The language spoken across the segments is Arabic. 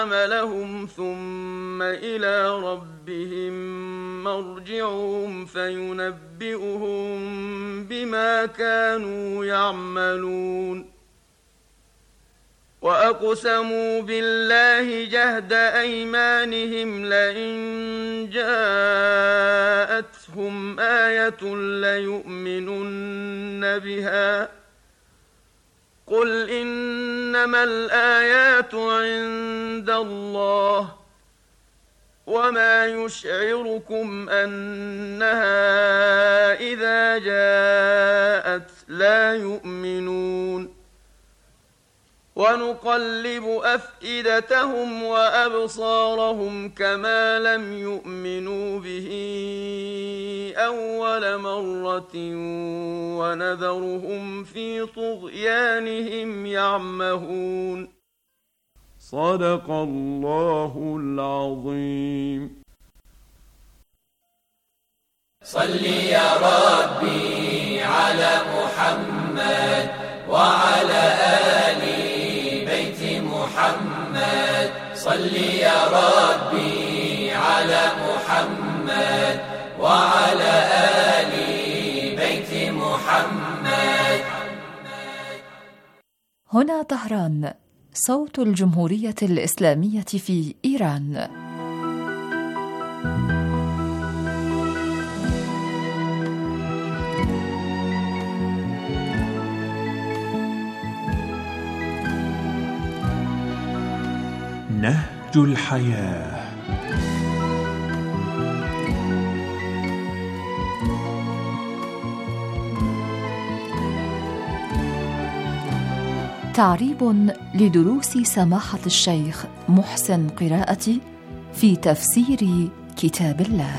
عملهم ثم إلى ربهم مرجعهم فينبئهم بما كانوا يعملون. وأقسموا بالله جهد أيمانهم لئن جاءتهم آية ليؤمنن بها قل إنما الآيات عند الله وما يشعركم أنها إذا جاءت لا يؤمنون. ونقلب أفئدتهم وأبصارهم كما لم يؤمنوا به أول مرة ونذرهم في طغيانهم يعمهون. صدق الله العظيم. صل يا ربي على محمد وعلى آل بيت محمد. صل يا ربي على محمد وعلى آل بيت محمد. هنا طهران، صوت الجمهورية الإسلامية في إيران. نهج الحياة. تعريب لدروس سماحة الشيخ محسن قراءتي في تفسير كتاب الله.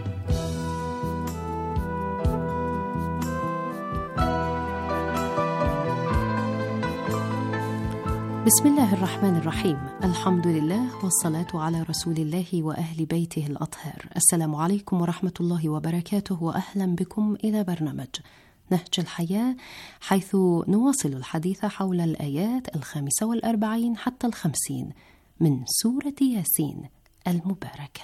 بسم الله الرحمن الرحيم. الحمد لله والصلاة على رسول الله وأهل بيته الأطهار. السلام عليكم ورحمة الله وبركاته، وأهلا بكم إلى برنامج نهج الحياة، حيث نواصل الحديث حول الآيات 45 حتى 50 من سورة ياسين المباركة.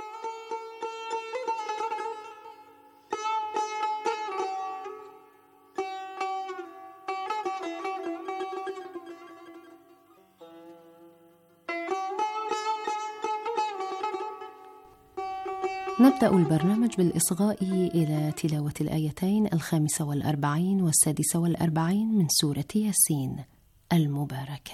نبدأ البرنامج بالإصغاء إلى تلاوة الآيتين 45 و46 من سورة ياسين المباركة.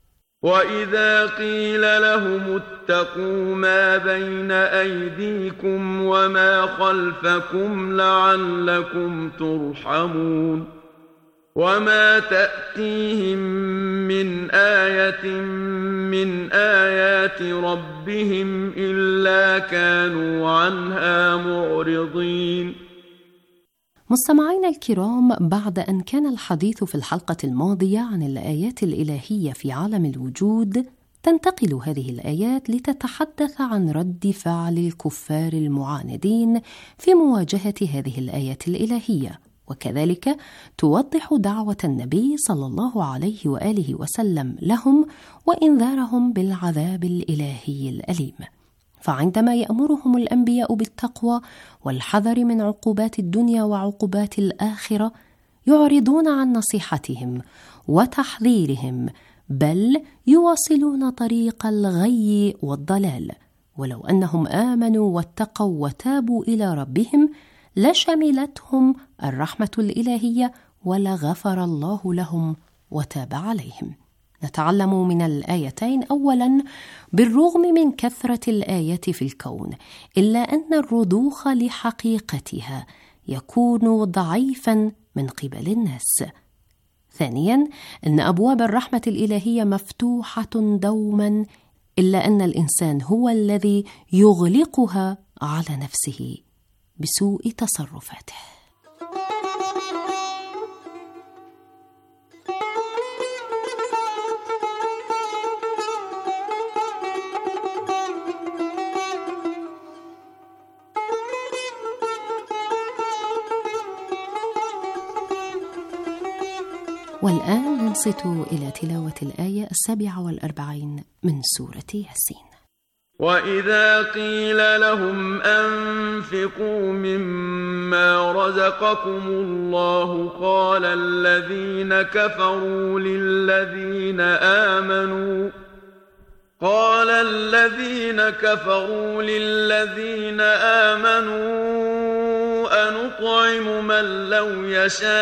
وإذا قيل لهم اتقوا ما بين أيديكم وما خلفكم لعلكم ترحمون وما تأتيهم من آية من آيات ربهم إلا كانوا عنها معرضين. مستمعينا الكرام، بعد أن كان الحديث في الحلقة الماضية عن الآيات الإلهية في عالم الوجود، تنتقل هذه الآيات لتتحدث عن رد فعل الكفار المعاندين في مواجهة هذه الآيات الإلهية، وكذلك توضح دعوة النبي صلى الله عليه وآله وسلم لهم وإنذارهم بالعذاب الإلهي الأليم. فعندما يأمرهم الأنبياء بالتقوى والحذر من عقوبات الدنيا وعقوبات الآخرة، يعرضون عن نصيحتهم وتحذيرهم، بل يواصلون طريق الغي والضلال. ولو أنهم آمنوا واتقوا وتابوا إلى ربهم لشملتهم الرحمة الإلهية ولغفر الله لهم وتاب عليهم. نتعلم من الآيتين أولاً، بالرغم من كثرة الآيات في الكون، إلا أن الرضوخ لحقيقتها يكون ضعيفاً من قبل الناس. ثانياً، أن أبواب الرحمة الإلهية مفتوحة دوماً، إلا أن الإنسان هو الذي يغلقها على نفسه بسوء تصرفاته. والآن ننصت إلى تلاوة الآية 47 من سورة ياسين. وإذا قيل لهم أنفقوا مما رزقكم الله قال الذين كفروا للذين آمنوا أنطعم من لو يشاء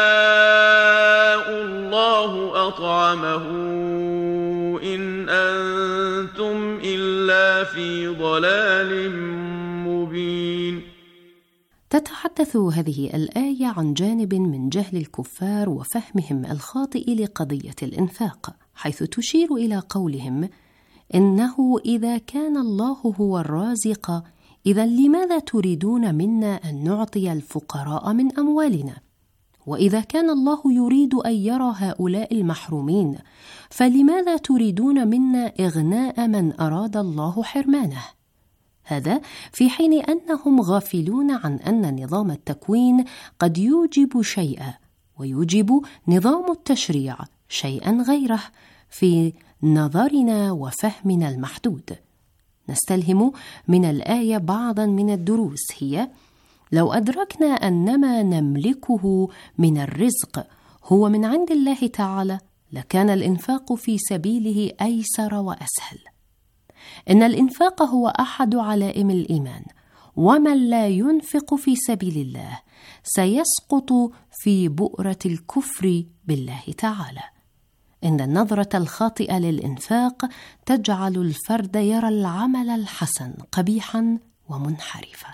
الله أطعمه إن أنتم إلا في ضلال مبين. تتحدث هذه الآية عن جانب من جهل الكفار وفهمهم الخاطئ لقضية الإنفاق، حيث تشير إلى قولهم إنه إذا كان الله هو الرازق إذا لماذا تريدون منا أن نعطي الفقراء من أموالنا؟ وإذا كان الله يريد أن يرى هؤلاء المحرومين فلماذا تريدون منا إغناء من أراد الله حرمانه؟ هذا في حين أنهم غافلون عن أن نظام التكوين قد يوجب شيئا ويوجب نظام التشريع شيئا غيره في نظرنا وفهمنا المحدود. نستلهم من الآية بعضا من الدروس، هي: لو أدركنا أن ما نملكه من الرزق هو من عند الله تعالى لكان الإنفاق في سبيله أيسر وأسهل. إن الإنفاق هو أحد علائم الإيمان، ومن لا ينفق في سبيل الله سيسقط في بؤرة الكفر بالله تعالى. إن النظرة الخاطئة للإنفاق تجعل الفرد يرى العمل الحسن قبيحا ومنحرفا.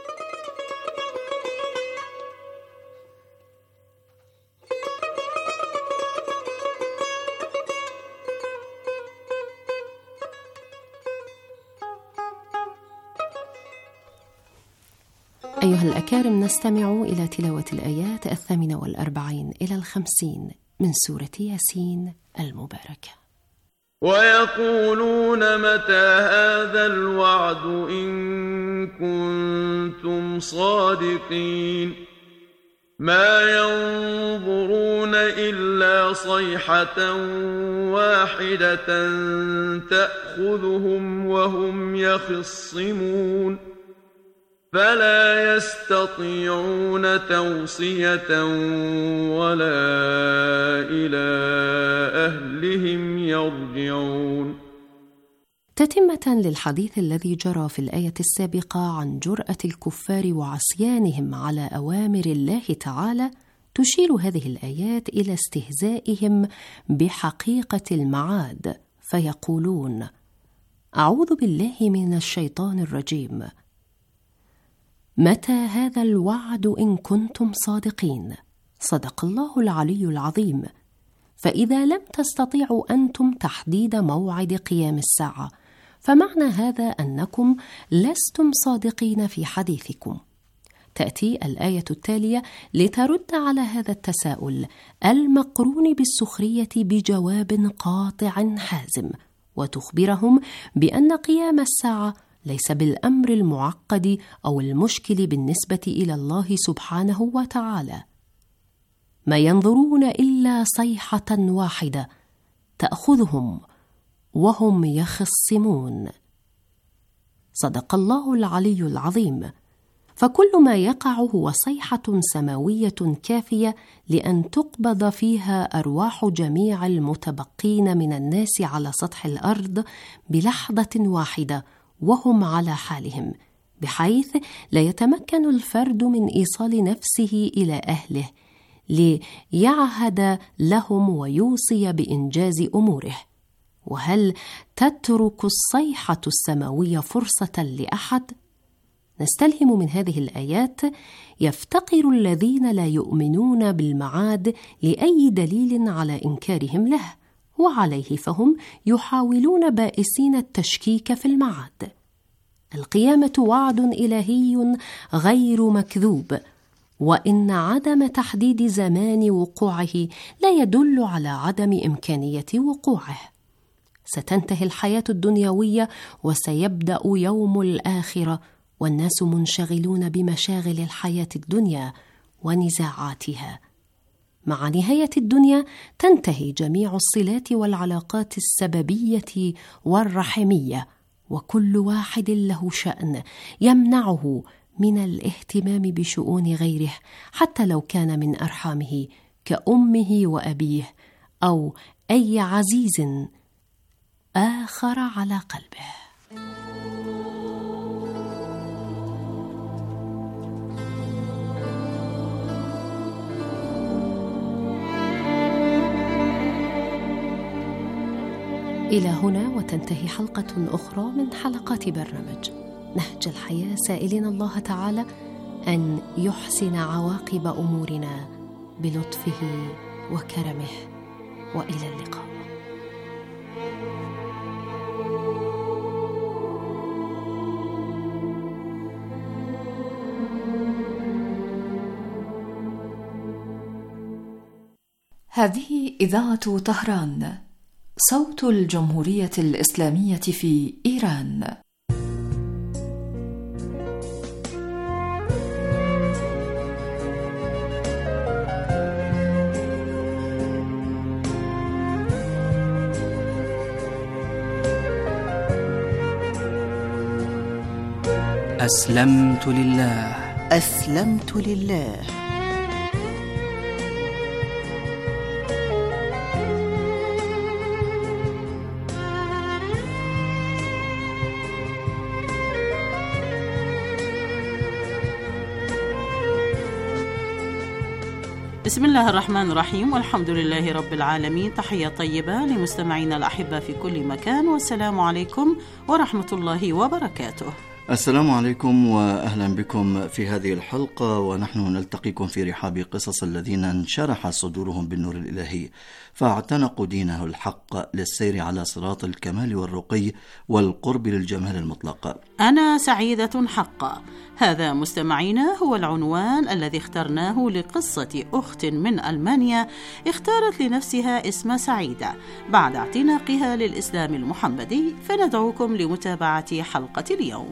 أيها الأكارم، نستمع إلى تلاوة الآيات 48 إلى 50 من سورة ياسين المباركة. ويقولون متى هذا الوعد إن كنتم صادقين ما ينظرون إلا صيحة واحدة تأخذهم وهم يخصمون فلا يستطيعون توصية ولا إلى أهلهم يرجعون. تتمة للحديث الذي جرى في الآية السابقة عن جرأة الكفار وعصيانهم على أوامر الله تعالى، تشير هذه الآيات إلى استهزائهم بحقيقة المعاد، فيقولون: أعوذ بالله من الشيطان الرجيم، متى هذا الوعد إن كنتم صادقين؟ صدق الله العلي العظيم. فإذا لم تستطيعوا أنتم تحديد موعد قيام الساعة فمعنى هذا أنكم لستم صادقين في حديثكم. تأتي الآية التالية لترد على هذا التساؤل المقرون بالسخرية بجواب قاطع حازم، وتخبرهم بأن قيام الساعة ليس بالأمر المعقد أو المشكل بالنسبة إلى الله سبحانه وتعالى. ما ينظرون إلا صيحة واحدة تأخذهم وهم يخصمون. صدق الله العلي العظيم. فكل ما يقع هو صيحة سماوية كافية لأن تقبض فيها أرواح جميع المتبقين من الناس على سطح الأرض بلحظة واحدة وهم على حالهم، بحيث لا يتمكن الفرد من إيصال نفسه إلى أهله ليعهد لهم ويوصي بإنجاز أموره. وهل تترك الصيحة السماوية فرصة لأحد؟ نستلهم من هذه الآيات: يفتقر الذين لا يؤمنون بالمعاد لأي دليل على إنكارهم له، وعليه فهم يحاولون بائسين التشكيك في المعاد. القيامة وعد إلهي غير مكذوب، وإن عدم تحديد زمان وقوعه لا يدل على عدم إمكانية وقوعه. ستنتهي الحياة الدنيوية وسيبدأ يوم الآخرة، والناس منشغلون بمشاغل الحياة الدنيا ونزاعاتها. مع نهاية الدنيا تنتهي جميع الصلات والعلاقات السببية والرحمية، وكل واحد له شأن يمنعه من الاهتمام بشؤون غيره، حتى لو كان من أرحامه كأمه وأبيه أو أي عزيز آخر على قلبه. إلى هنا وتنتهي حلقة أخرى من حلقات برنامج نهج الحياة، سائلين الله تعالى أن يحسن عواقب أمورنا بلطفه وكرمه، وإلى اللقاء. هذه إذاعة طهران، صوت الجمهورية الإسلامية في إيران. أسلمت لله. أسلمت لله. بسم الله الرحمن الرحيم، والحمد لله رب العالمين. تحية طيبة لمستمعينا الأحبة في كل مكان، والسلام عليكم ورحمة الله وبركاته. السلام عليكم وأهلا بكم في هذه الحلقة، ونحن نلتقيكم في رحاب قصص الذين انشرح صدورهم بالنور الإلهي فاعتنقوا دينه الحق للسير على صراط الكمال والرقي والقرب للجمال المطلق. أنا سعيدة حقا، هذا مستمعينا هو العنوان الذي اخترناه لقصة أخت من ألمانيا اختارت لنفسها اسم سعيدة بعد اعتناقها للإسلام المحمدي، فندعوكم لمتابعة حلقة اليوم.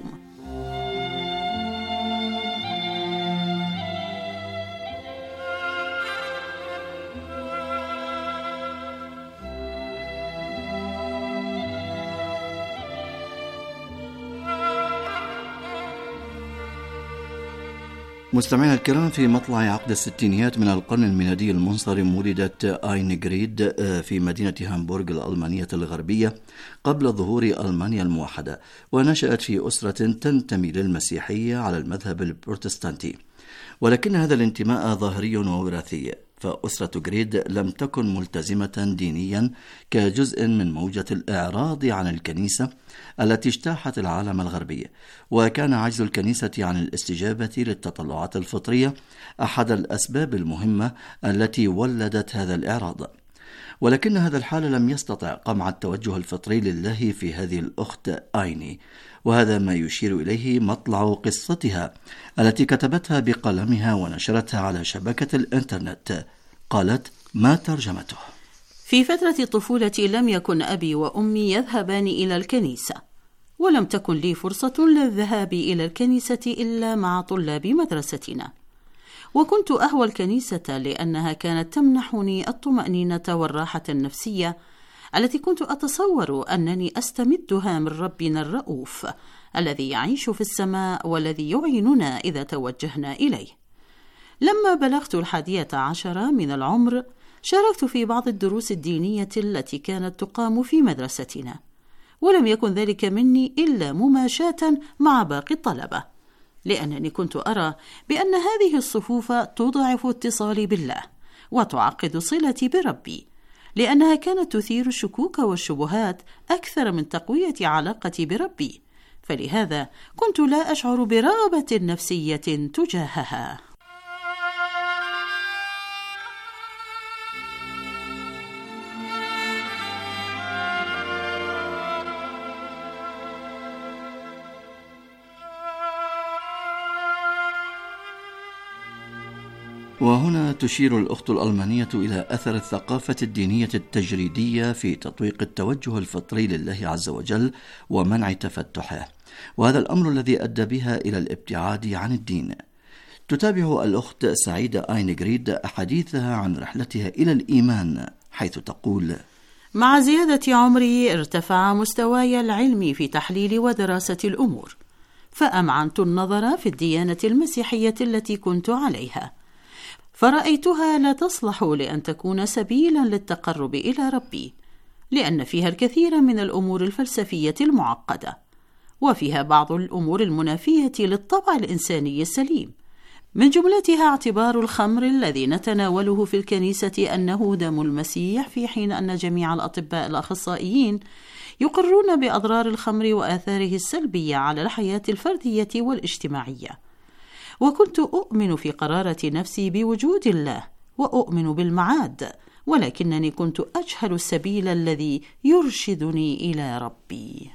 مستمعينا الكرام، في مطلع عقد الستينيات من القرن الميلادي المنصرم ولدت آين جريد في مدينة هامبورغ الألمانية الغربية قبل ظهور ألمانيا الموحدة، ونشأت في أسرة تنتمي للمسيحية على المذهب البروتستانتي، ولكن هذا الانتماء ظاهري ووراثي، فأسرة جريد لم تكن ملتزمة دينيا كجزء من موجة الإعراض عن الكنيسة التي اجتاحت العالم الغربي، وكان عجز الكنيسة عن الاستجابة للتطلعات الفطرية أحد الأسباب المهمة التي ولدت هذا الإعراض. ولكن هذا الحال لم يستطع قمع التوجه الفطري لله في هذه الأخت آيني، وهذا ما يشير إليه مطلع قصتها التي كتبتها بقلمها ونشرتها على شبكة الإنترنت. قالت: ما ترجمته: في فترة طفولتي لم يكن أبي وأمي يذهبان إلى الكنيسة، ولم تكن لي فرصة للذهاب إلى الكنيسة إلا مع طلاب مدرستنا، وكنت أهوى الكنيسة لأنها كانت تمنحني الطمأنينة والراحة النفسية التي كنت أتصور أنني أستمدها من ربنا الرؤوف الذي يعيش في السماء والذي يعيننا إذا توجهنا إليه. لما بلغت 11 من العمر شاركت في بعض الدروس الدينية التي كانت تقام في مدرستنا، ولم يكن ذلك مني إلا مماشاة مع باقي الطلبة، لأنني كنت أرى بأن هذه الصفوف تضعف اتصالي بالله وتعقد صلتي بربي، لأنها كانت تثير الشكوك والشبهات أكثر من تقوية علاقتي بربي، فلهذا كنت لا أشعر برغبة نفسية تجاهها. وهنا تشير الأخت الألمانية إلى أثر الثقافة الدينية التجريدية في تطويق التوجه الفطري لله عز وجل ومنع تفتحه، وهذا الأمر الذي أدى بها إلى الابتعاد عن الدين. تتابع الأخت سعيدة آينغريد حديثها عن رحلتها إلى الإيمان، حيث تقول: مع زيادة عمري ارتفع مستواي العلمي في تحليل ودراسة الأمور، فأمعنت النظر في الديانة المسيحية التي كنت عليها، فرأيتها لا تصلح لأن تكون سبيلا للتقرب إلى ربي، لأن فيها الكثير من الأمور الفلسفية المعقدة، وفيها بعض الأمور المنافية للطبع الإنساني السليم، من جملتها اعتبار الخمر الذي نتناوله في الكنيسة أنه دم المسيح، في حين أن جميع الأطباء الأخصائيين يقرون بأضرار الخمر وآثاره السلبية على الحياة الفردية والاجتماعية. وكنت أؤمن في قرارة نفسي بوجود الله، وأؤمن بالمعاد، ولكنني كنت أجهل السبيل الذي يرشدني إلى ربي.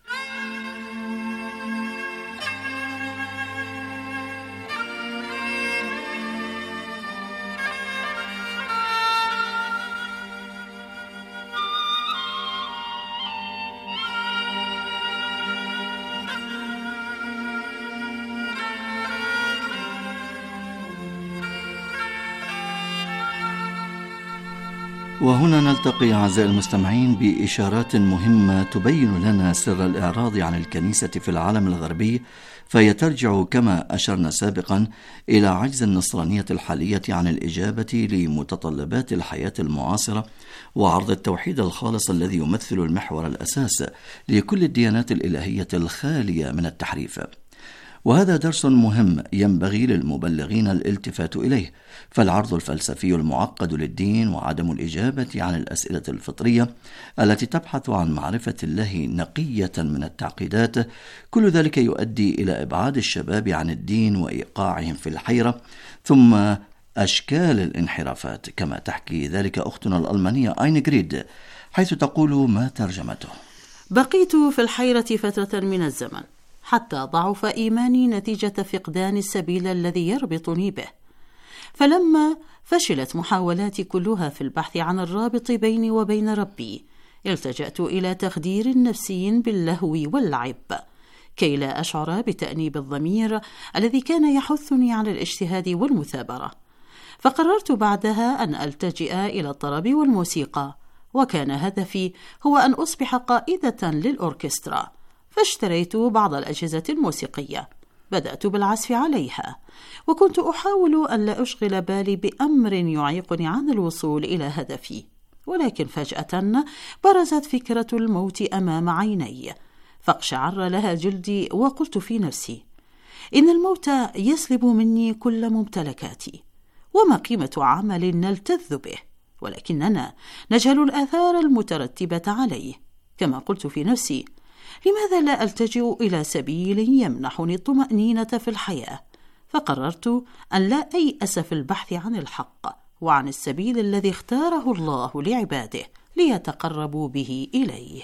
وهنا نلتقي أعزائي المستمعين بإشارات مهمة تبين لنا سر الإعراض عن الكنيسة في العالم الغربي، فهي ترجع كما أشرنا سابقا إلى عجز النصرانية الحالية عن الإجابة لمتطلبات الحياة المعاصرة، وعرض التوحيد الخالص الذي يمثل المحور الأساس لكل الديانات الإلهية الخالية من التحريف. وهذا درس مهم ينبغي للمبلغين الالتفات إليه، فالعرض الفلسفي المعقد للدين وعدم الإجابة عن الأسئلة الفطرية التي تبحث عن معرفة الله نقية من التعقيدات، كل ذلك يؤدي إلى إبعاد الشباب عن الدين وإيقاعهم في الحيرة، ثم أشكال الانحرافات، كما تحكي ذلك أختنا الألمانية آينغريد، حيث تقول ما ترجمته: بقيت في الحيرة فترة من الزمن حتى ضعف إيماني نتيجة فقدان السبيل الذي يربطني به، فلما فشلت محاولاتي كلها في البحث عن الرابط بيني وبين ربي، التجأت إلى تخدير نفسي باللهو واللعب كي لا أشعر بتأنيب الضمير الذي كان يحثني على الاجتهاد والمثابرة. فقررت بعدها أن ألتجئ إلى الطرب والموسيقى، وكان هدفي هو أن أصبح قائدة للأوركسترا، فاشتريت بعض الأجهزة الموسيقية، بدأت بالعزف عليها، وكنت أحاول أن لا أشغل بالي بأمر يعيقني عن الوصول إلى هدفي، ولكن فجأة برزت فكرة الموت أمام عيني، فاقشعر لها جلدي، وقلت في نفسي: إن الموت يسلب مني كل ممتلكاتي، وما قيمة عمل نلتذ به ولكننا نجهل الآثار المترتبة عليه؟ كما قلت في نفسي: لماذا لا ألتجئ إلى سبيل يمنحني الطمأنينة في الحياة؟ فقررت أن لا أيأس في البحث عن الحق وعن السبيل الذي اختاره الله لعباده ليتقربوا به إليه.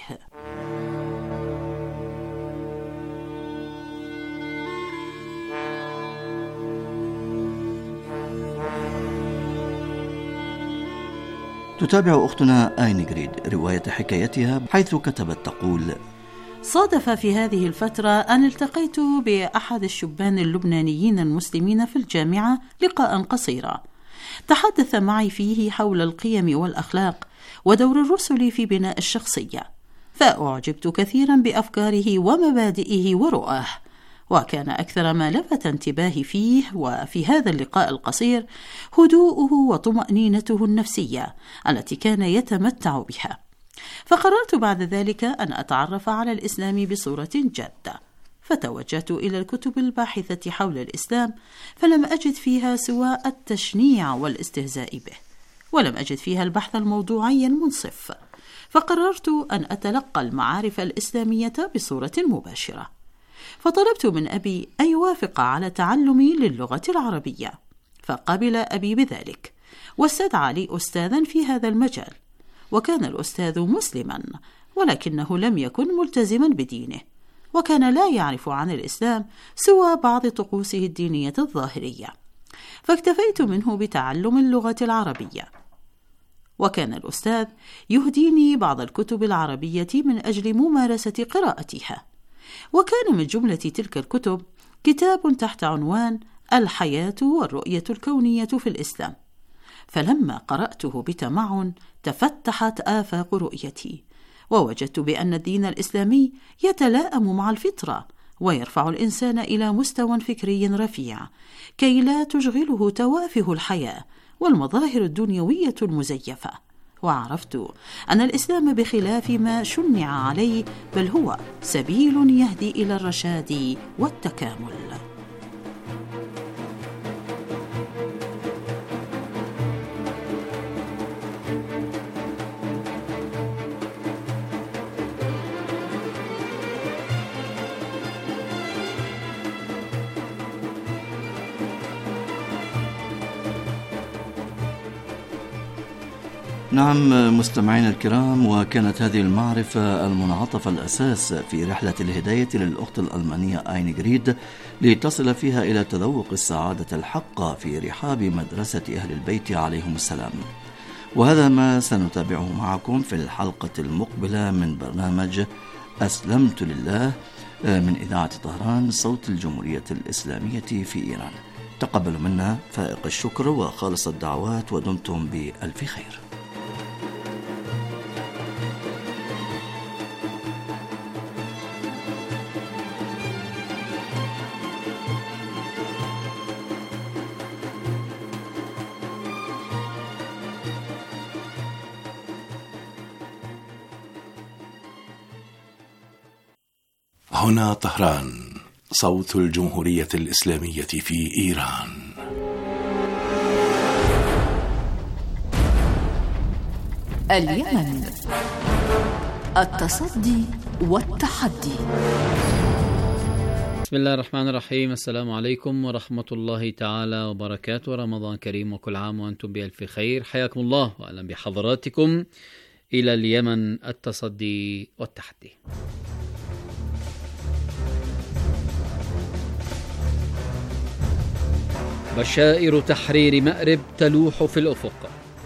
تتابع أختنا آينغريد رواية حكايتها، حيث كتبت تقول: صادف في هذه الفترة أن التقيت بأحد الشبان اللبنانيين المسلمين في الجامعة لقاء قصيرا، تحدث معي فيه حول القيم والأخلاق ودور الرسل في بناء الشخصية، فأعجبت كثيرا بأفكاره ومبادئه ورؤاه، وكان أكثر ما لفت انتباهي فيه وفي هذا اللقاء القصير هدوءه وطمأنينته النفسية التي كان يتمتع بها. فقررت بعد ذلك أن أتعرف على الإسلام بصورة جادة، فتوجهت إلى الكتب الباحثة حول الإسلام، فلم أجد فيها سوى التشنيع والاستهزاء به، ولم أجد فيها البحث الموضوعي المنصف، فقررت أن أتلقى المعارف الإسلامية بصورة مباشرة، فطلبت من أبي أن يوافق على تعلمي للغة العربية، فقبل أبي بذلك، واستدعى لي أستاذا في هذا المجال، وكان الأستاذ مسلما ولكنه لم يكن ملتزما بدينه، وكان لا يعرف عن الإسلام سوى بعض طقوسه الدينية الظاهرية، فاكتفيت منه بتعلم اللغة العربية. وكان الأستاذ يهديني بعض الكتب العربية من أجل ممارسة قراءتها، وكان من جملة تلك الكتب كتاب تحت عنوان الحياة والرؤية الكونية في الإسلام. فلما قرأته بتمعن تفتحت آفاق رؤيتي، ووجدت بأن الدين الإسلامي يتلائم مع الفطرة ويرفع الإنسان إلى مستوى فكري رفيع كي لا تشغله توافه الحياة والمظاهر الدنيوية المزيفة. وعرفت أن الإسلام بخلاف ما شنع عليه بل هو سبيل يهدي إلى الرشاد والتكامل. نعم مستمعين الكرام، وكانت هذه المعرفة المنعطفة الأساس في رحلة الهداية للأخت الألمانية آينغريد لتصل فيها إلى تذوق السعادة الحقة في رحاب مدرسة أهل البيت عليهم السلام. وهذا ما سنتابعه معكم في الحلقة المقبلة من برنامج أسلمت لله من إذاعة طهران صوت الجمهورية الإسلامية في إيران. تقبلوا منا فائق الشكر وخالص الدعوات، ودمتم بألف خير. هنا طهران صوت الجمهورية الإسلامية في إيران. اليمن، التصدي والتحدي. بسم الله الرحمن الرحيم. السلام عليكم ورحمة الله تعالى وبركاته. رمضان كريم وكل عام وأنتم بألف خير. حياكم الله وأهلا بحضراتكم إلى اليمن، التصدي والتحدي. بشائر تحرير مأرب تلوح في الأفق.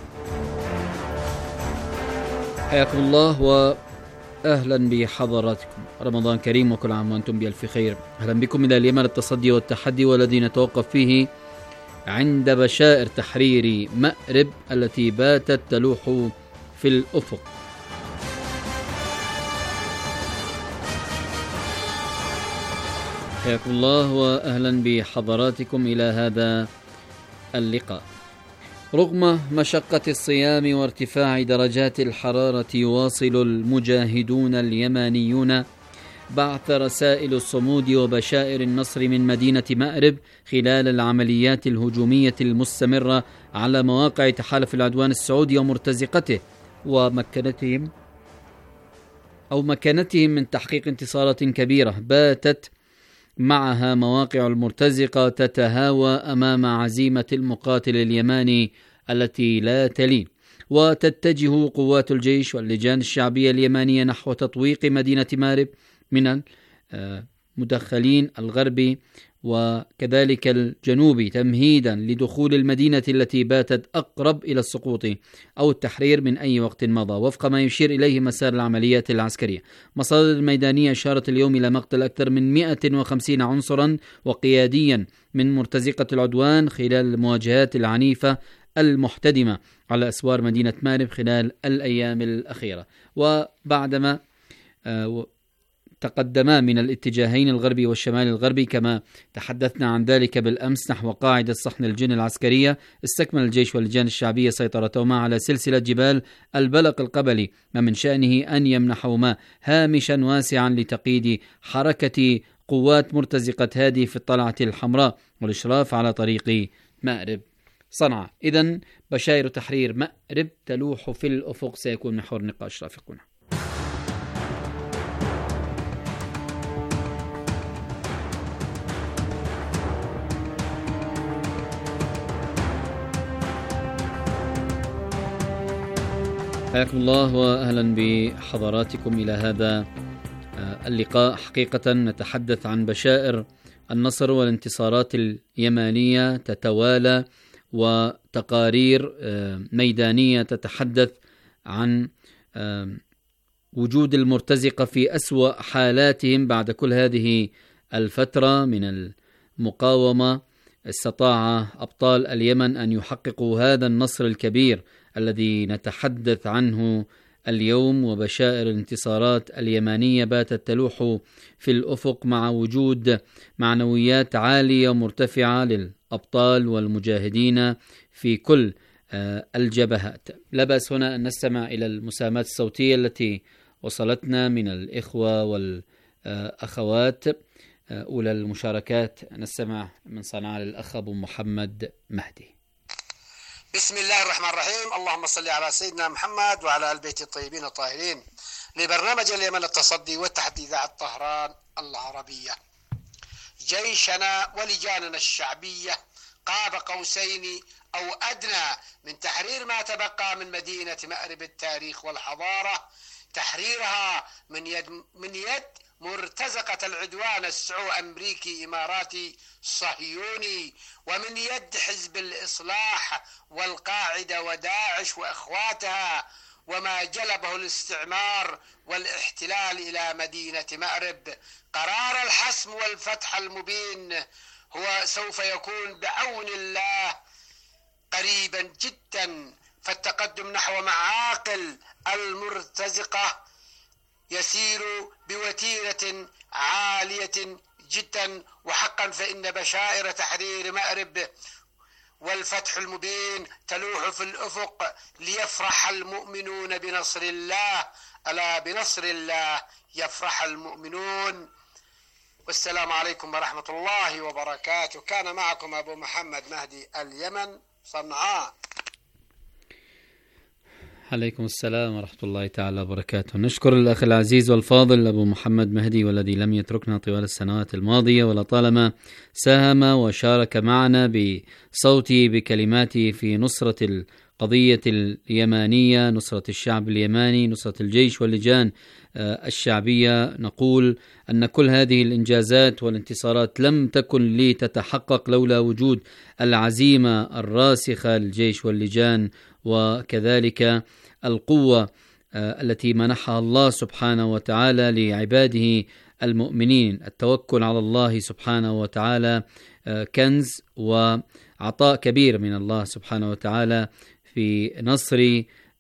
حياكم الله وأهلا بحضراتكم. رمضان كريم وكل عام وأنتم بألف خير. أهلا بكم إلى اليمن، التصدي والتحدي، والذي نتوقف فيه عند بشائر تحرير مأرب التي باتت تلوح في الأفق. حياكم الله وأهلا بحضراتكم إلى هذا اللقاء. رغم مشقة الصيام وارتفاع درجات الحرارة، يواصل المجاهدون اليمانيون بعث رسائل الصمود وبشائر النصر من مدينة مأرب خلال العمليات الهجومية المستمرة على مواقع تحالف العدوان السعودي ومرتزقته، ومكانتهم من تحقيق انتصارات كبيرة باتت معها مواقع المرتزقة تتهاوى أمام عزيمة المقاتل اليماني التي لا تلين. وتتجه قوات الجيش واللجان الشعبية اليمانية نحو تطويق مدينة مأرب من المدخلين الغربي وكذلك الجنوبي، تمهيدا لدخول المدينة التي باتت أقرب إلى السقوط أو التحرير من أي وقت مضى، وفق ما يشير إليه مسار العمليات العسكرية. مصادر الميدانية أشارت اليوم إلى مقتل أكثر من 150 عنصرا وقياديا من مرتزقة العدوان خلال المواجهات العنيفة المحتدمة على أسوار مدينة مأرب خلال الأيام الأخيرة. وبعدما تقدما من الاتجاهين الغربي والشمال الغربي كما تحدثنا عن ذلك بالأمس نحو قاعدة صحن الجن العسكرية، استكمل الجيش واللجان الشعبية سيطرتهما على سلسلة جبال البلق القبلي، ما من شأنه أن يمنحهما هامشا واسعا لتقييد حركة قوات مرتزقة هذه في الطلعة الحمراء والإشراف على طريق مأرب صنعاء. إذن بشائر تحرير مأرب تلوح في الأفق سيكون محور نقاش رافقنا. حياكم الله وأهلا بحضراتكم إلى هذا اللقاء. حقيقة نتحدث عن بشائر النصر والانتصارات اليمانية تتوالى، وتقارير ميدانية تتحدث عن وجود المرتزقة في أسوأ حالاتهم بعد كل هذه الفترة من المقاومة استطاع أبطال اليمن أن يحققوا هذا النصر الكبير الذي نتحدث عنه اليوم، وبشائر الانتصارات اليمانية باتت تلوح في الأفق مع وجود معنويات عالية ومرتفعة للأبطال والمجاهدين في كل الجبهات. لا بأس هنا أن نستمع إلى المساهمات الصوتية التي وصلتنا من الإخوة والأخوات. أولى المشاركات نستمع من صنعاء للأخ أبو محمد مهدي. بسم الله الرحمن الرحيم. اللهم صل على سيدنا محمد وعلى آل بيت الطيبين الطاهرين. لبرنامج اليمن التصدي والتحدي إذاعة طهران العربية. جيشنا ولجاننا الشعبية قاب قوسين أو أدنى من تحرير ما تبقى من مدينة مأرب التاريخ والحضارة، تحريرها من يد مرتزقة العدوان السعو أمريكي إماراتي صهيوني، ومن يد حزب الإصلاح والقاعدة وداعش وأخواتها، وما جلبه الاستعمار والاحتلال إلى مدينة مأرب. قرار الحسم والفتح المبين هو سوف يكون بعون الله قريبا جدا، فالتقدم نحو معاقل المرتزقة يسير بوتيرة عالية جدا، وحقا فإن بشائر تحرير مأرب والفتح المبين تلوح في الأفق، ليفرح المؤمنون بنصر الله، ألا بنصر الله يفرح المؤمنون. والسلام عليكم ورحمة الله وبركاته. كان معكم أبو محمد مهدي، اليمن، صنعاء. عليكم السلام ورحمة الله تعالى وبركاته. نشكر الأخ العزيز والفاضل أبو محمد مهدي، والذي لم يتركنا طوال السنوات الماضية، ولطالما ساهم وشارك معنا بصوته بكلماته في نصرة القضية اليمانية، نصرة الشعب اليماني، نصرة الجيش واللجان الشعبية. نقول أن كل هذه الإنجازات والانتصارات لم تكن لتتحقق لولا وجود العزيمة الراسخة للجيش واللجان، وكذلك القوة التي منحها الله سبحانه وتعالى لعباده المؤمنين. التوكل على الله سبحانه وتعالى كنز وعطاء كبير من الله سبحانه وتعالى في نصر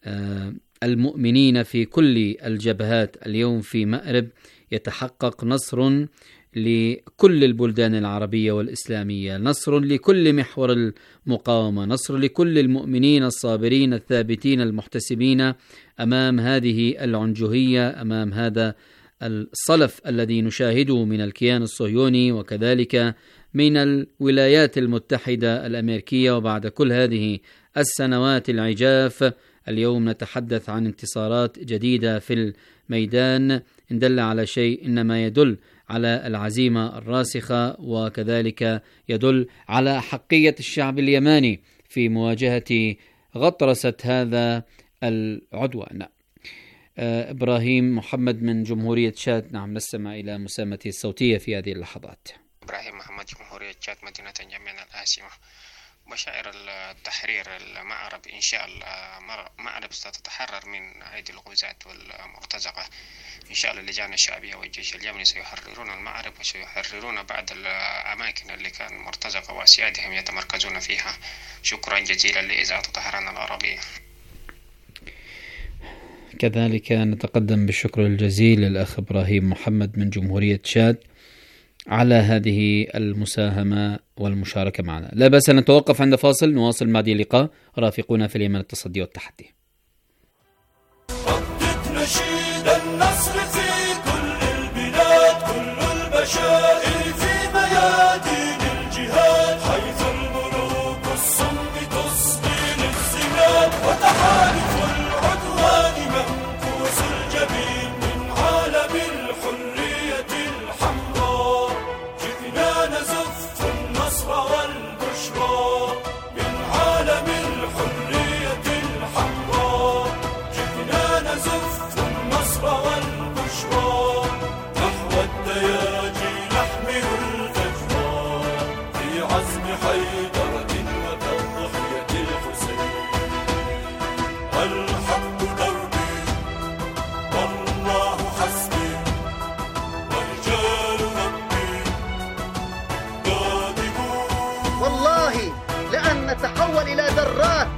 المؤمنين في كل الجبهات. اليوم في مأرب يتحقق نصر لكل البلدان العربية والإسلامية، نصر لكل محور المقاومة، نصر لكل المؤمنين الصابرين الثابتين المحتسبين أمام هذه العنجهية، أمام هذا الصلف الذي نشاهده من الكيان الصهيوني وكذلك من الولايات المتحدة الأمريكية. وبعد كل هذه السنوات العجاف اليوم نتحدث عن انتصارات جديدة في الميدان. إن دل على شيء إنما يدل على العزيمة الراسخة، وكذلك يدل على حقية الشعب اليماني في مواجهة غطرسة هذا العدوان. إبراهيم محمد من جمهورية تشاد، نعم نستمع إلى مساهمته الصوتية في هذه اللحظات. إبراهيم محمد، جمهورية تشاد، مدينة نجمين العاصمة. بشائر التحرير المأرب إن شاء الله مأرب ستتحرر من أيدي الغزاة والمرتزقة إن شاء الله. اللجان الشعبية والجيش اليمني سيحررون المأرب وسيحررون بعض الأماكن اللي كان المرتزقة وأسيادهم يتمركزون فيها. شكرا جزيلا لإذاعة طهران العربية. كذلك نتقدم بالشكر الجزيل للأخ إبراهيم محمد من جمهورية تشاد على هذه المساهمة والمشاركة معنا. لا بأس أن نتوقف عند فاصل، نواصل بعد اللقاء. رافقونا في اليمن التصدي والتحدي. ردد نشيد النصر في كل البلاد، كل البشائر في ميادين الجهاد، حيث الملوك الصمت تصغي للزناد، وتحالف العدوان منكوس الجبين من عالم الحرية الحمراء. جئنا نزف النصر والبشرى من عالم الحرية الحمراء.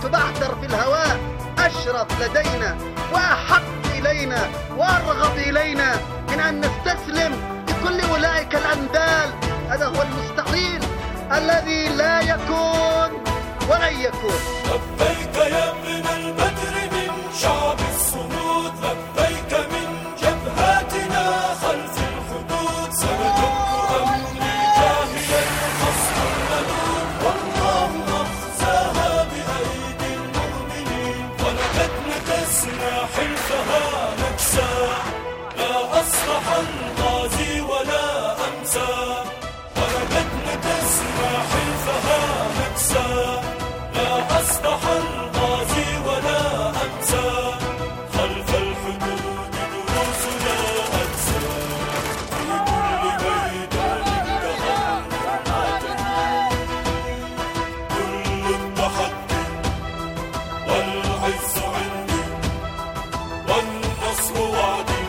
بعثر في الهواء أشرف لدينا وأحق إلينا وأرغب إلينا من أن نستسلم لكل أولئك الأندال. هذا هو المستحيل الذي لا يكون ولن يكون. لبيك يا ابن البدر من شعب الصمود، لبيك من جبهاتنا خلف الحدود، سندق أمري جاهلا خصم الملول، والله أخزاها بأيدي المؤمنين، ولقد نكسنا حلفها نكسى، لا أصلح الغازي ولا أمسى، ولقد نكسنا حلفها نكسى، لا أصلح الغازي ولا أمسى، خلف الحدود دروسنا أجسى، في كل ميدان دخلنا كل التحدي والعز عندي والنصر وعدي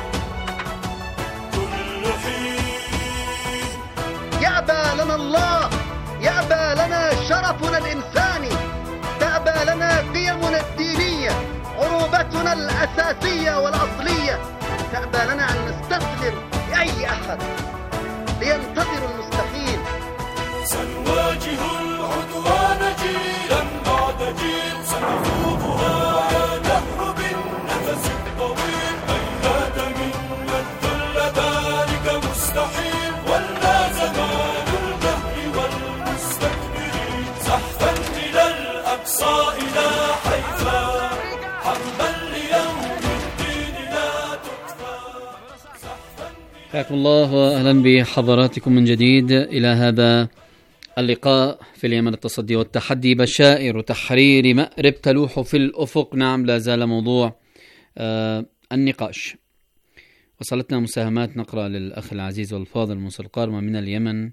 كل حين. يأبى لنا الله، يأبى لنا شرفنا الإنساني، تأبى لنا قيمنا الدينية، عروبتنا الأساسية والأصلية، تأبى لنا أن نستسلم لأي أحد لينتظر المستحيل. سنواجه العدوان جيلا بعد جيل، سنفوقها يا دهر بالنفس الطويل، هيهات من الذل ذلك مستحيل، ولا زمان الدهر والمستكبرين، زحفا إلى الأقصى إلى حيفا، حربا ليوم الدين لا تطفى. حياكم الله وأهلا بحضراتكم من جديد إلى هذا اللقاء في اليمن التصدي والتحدي، بشائر تحرير مأرب تلوح في الأفق. نعم، لا زال موضوع النقاش. وصلتنا مساهمات، نقرأ للأخ العزيز والفاضل موسى القارمة من اليمن.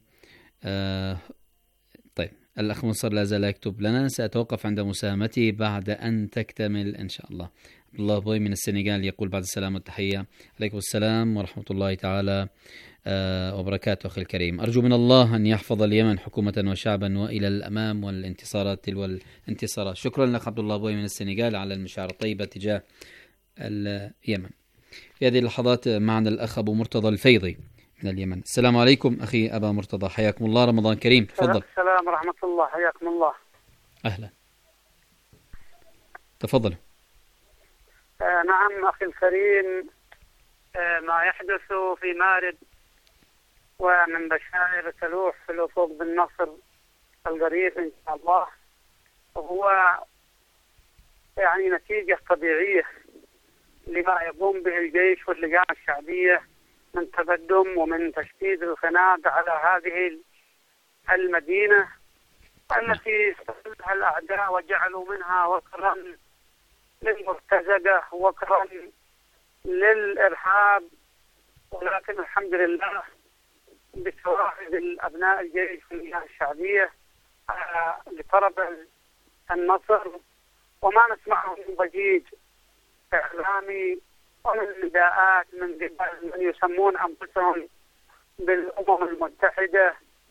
طيب، الأخ منصر لا زال يكتب لنا، سأتوقف عند مساهمتي بعد أن تكتمل إن شاء الله. عبد الله بوي من السنغال يقول بعد السلام والتحية. عليكم السلام ورحمة الله تعالى وبركاته. أخي الكريم، أرجو من الله أن يحفظ اليمن حكومة وشعبا وإلى الأمام والانتصارات تلو الانتصارات. شكرا لك عبد الله بوي من السنغال على المشاعر الطيبة تجاه اليمن. في هذه اللحظات معنا الأخ أبو مرتضى الفيضي من اليمن. السلام عليكم أخي أبا مرتضى، حياكم الله، رمضان كريم. تفضل. السلام ورحمة الله، حياكم الله. أهلا، تفضل. نعم أخي الكريم، ما يحدث في مارب ومن بشائر تلوح في الأفق بالنصر القريب إن شاء الله هو يعني نتيجة طبيعية لما يقوم به الجيش واللجان الشعبية من تقدم ومن تشديد الخناق على هذه المدينة التي استغلها الأعداء وجعلوا منها وكرا للمرتزقة، وكرا للإرهاب. ولكن الحمد لله بتواعد الأبناء الجيش واللجان الشعبية لطلب النصر، وما نسمعه من ضجيج إعلامي ومن نداءات من قبل من يسمون أنفسهم بالأمم المتحدة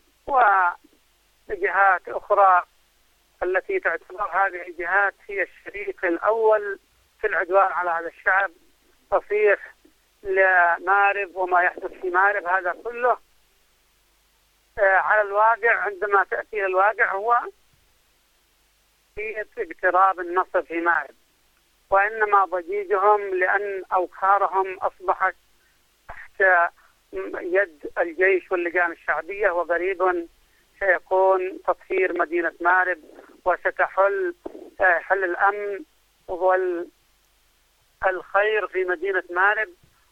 وجهات أخرى التي تعتبر هذه الجهات هي الشريك الأول في العدوان على هذا الشعب، تصيح لمارب وما يحدث في مارب هذا كله على الواقع. عندما تأتي إلى الواقع هو في اقتراب النصر في مارب، وإنما ضجيجهم لأن أوكارهم أصبحت تحت يد الجيش واللجان الشعبية، وقريبا سيكون تطهير مدينة مارب وستحل الأمن والخير في مدينة مارب،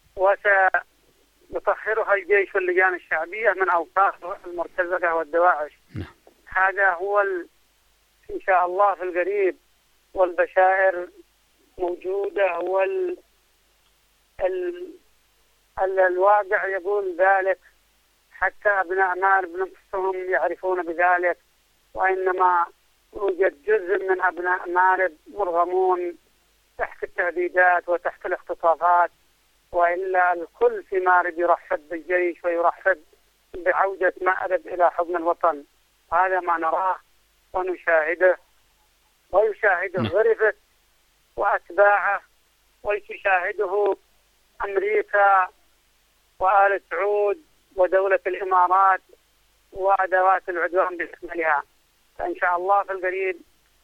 وسيطهرها الجيش واللجان الشعبية من أوكار المرتزقة والدواعش. هذا هو إن شاء الله في القريب، والبشائر موجودة، الواقع يقول ذلك، حتى أبناء مارب نفسهم يعرفون بذلك، وإنما يوجد جزء من أبناء مارب مرغمون تحت التهديدات وتحت الاختطافات، وإلا الكل في مارب يرحب بالجيش ويرحب بعودة مأرب إلى حضن الوطن. هذا ما نراه ونشاهده، ويشاهده غرفت وأتباعه، وتشاهده أمريكا وآل سعود ودولة الإمارات وأدوات العدوان بأكملها. فإن شاء الله في القريب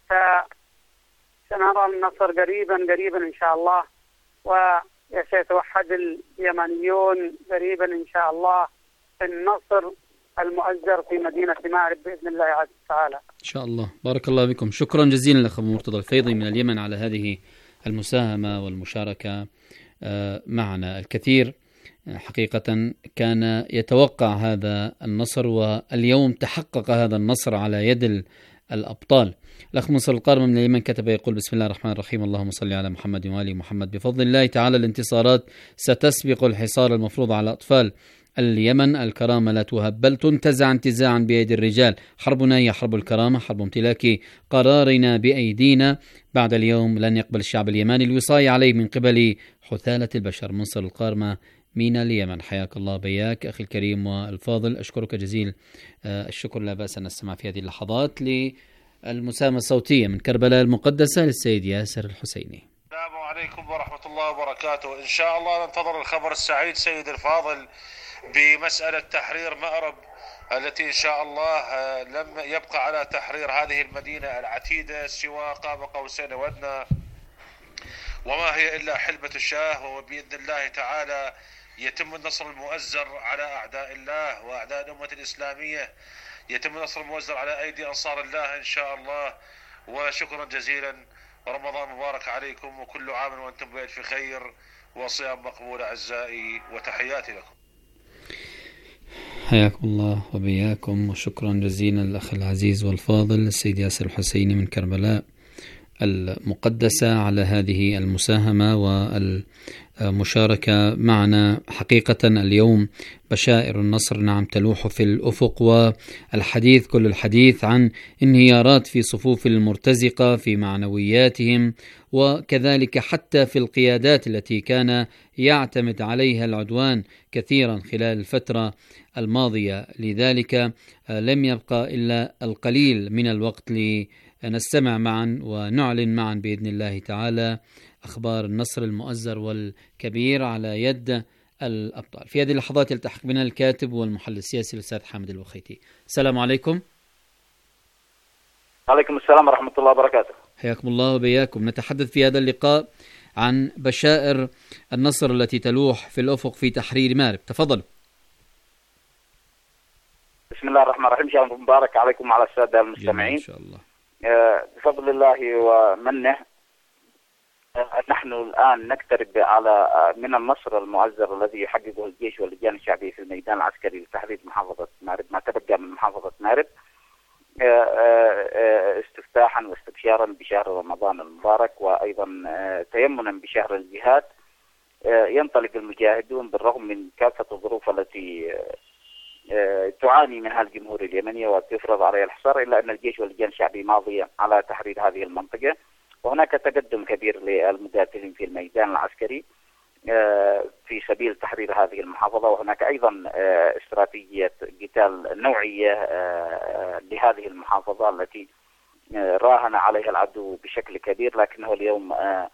سنرى النصر قريبا إن شاء الله، وسيتوحد اليمنيون قريبا إن شاء الله في النصر المؤزر في مدينة مأرب بإذن الله عز وجل إن شاء الله. بارك الله بكم. شكرا جزيلا لأخ أبو مرتضى الفيضي من اليمن على هذه المساهمة والمشاركة معنا. الكثير حقيقة كان يتوقع هذا النصر، واليوم تحقق هذا النصر على يد الأبطال. الأخ منصر القارمة من اليمن كتب يقول: بسم الله الرحمن الرحيم، اللهم صل على محمد وآل محمد. بفضل الله تعالى الانتصارات ستسبق الحصار المفروض على أطفال اليمن. الكرامة لا تهب بل تنتزع انتزاعا بأيدي الرجال. حربنا هي حرب الكرامة، حرب امتلاك قرارنا بأيدينا. بعد اليوم لن يقبل الشعب اليماني الوصاية عليه من قبل حثالة البشر. منصر القارمة من اليمن. حياك الله بياك أخي الكريم والفاضل، أشكرك جزيل الشكر. لا بأس أن نستمع في هذه اللحظات للمساهمة الصوتية من كربلاء المقدسة للسيد ياسر الحسيني. السلام عليكم ورحمة الله وبركاته. إن شاء الله ننتظر الخبر السعيد سيد الفاضل بمسألة تحرير مأرب، التي إن شاء الله لم يبقى على تحرير هذه المدينة العتيدة سوى قاب قوسين وأدنى، وما هي إلا حلبة الشاه. وبإذن الله تعالى يتم النصر المؤزر على أعداء الله وأعداء الأمة الإسلامية، يتم النصر المؤزر على أيدي أنصار الله إن شاء الله. وشكرا جزيلا، ورمضان مبارك عليكم، وكل عام وأنتم بألف خير وصيام مقبول أعزائي، وتحياتي لكم. حياكم الله وبياكم، وشكرا جزيلا الأخ العزيز والفاضل السيد ياسر الحسيني من كربلاء المقدسة على هذه المساهمة والمشاركة معنا. حقيقة اليوم بشائر النصر نعم تلوح في الأفق، والحديث كل الحديث عن انهيارات في صفوف المرتزقة في معنوياتهم، وكذلك حتى في القيادات التي كان يعتمد عليها العدوان كثيرا خلال الفترة الماضية. لذلك لم يبقى إلا القليل من الوقت نستمع معا ونعلن معا بإذن الله تعالى أخبار النصر المؤزر والكبير على يد الأبطال. في هذه اللحظات يلتحق بنا الكاتب والمحلل السياسي الأستاذ حامد الوخيتي. السلام عليكم. عليكم السلام ورحمة الله وبركاته. حياكم الله وبياكم. نتحدث في هذا اللقاء عن بشائر النصر التي تلوح في الأفق في تحرير مأرب. تفضل. بسم الله الرحمن الرحيم. شهر مبارك عليكم وعلى السادة المستمعين إن شاء الله. بفضل الله ومنه نحن الآن نقترب من النصر المؤزر الذي يحققه الجيش واللجان الشعبية في الميدان العسكري لتحرير محافظة مأرب، ما تبقى من محافظة مأرب، استفتاحا واستبشارا بشهر رمضان المبارك، وأيضا تيمنا بشهر الجهاد. ينطلق المجاهدون بالرغم من كافة الظروف التي تعاني منها الجمهورية اليمنية وتفرض عليها الحصار، إلا أن الجيش واللجان الشعبي ماضية على تحرير هذه المنطقة، وهناك تقدم كبير للمقاتلين في الميدان العسكري في سبيل تحرير هذه المحافظة. وهناك أيضا استراتيجية قتال نوعية لهذه المحافظة التي راهن عليها العدو بشكل كبير، لكنه اليوم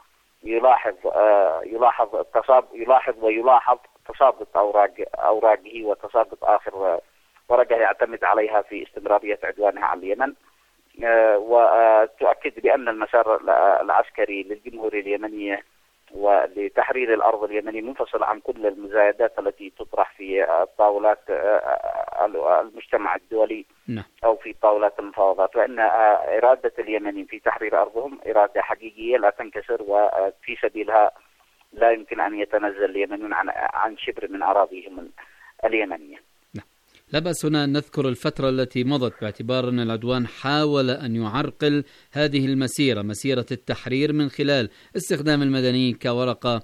يلاحظ تساقط أوراقه وتساقط آخر ورقة يعتمد عليها في استمرارية عدوانها على اليمن. وتؤكد بأن المسار العسكري للجمهورية اليمنية ولتحرير الأرض اليمنية منفصل عن كل المزايدات التي تطرح في طاولات المجتمع الدولي أو في طاولات المفاوضات، وأن إرادة اليمنيين في تحرير أرضهم إرادة حقيقية لا تنكسر، وفي سبيلها لا يمكن أن يتنزل اليمنيون عن شبر من أراضيهم اليمنية. لا بأس هنا أن نذكر الفترة التي مضت، باعتبار أن العدوان حاول أن يعرقل هذه المسيرة، مسيرة التحرير، من خلال استخدام المدنيين كورقة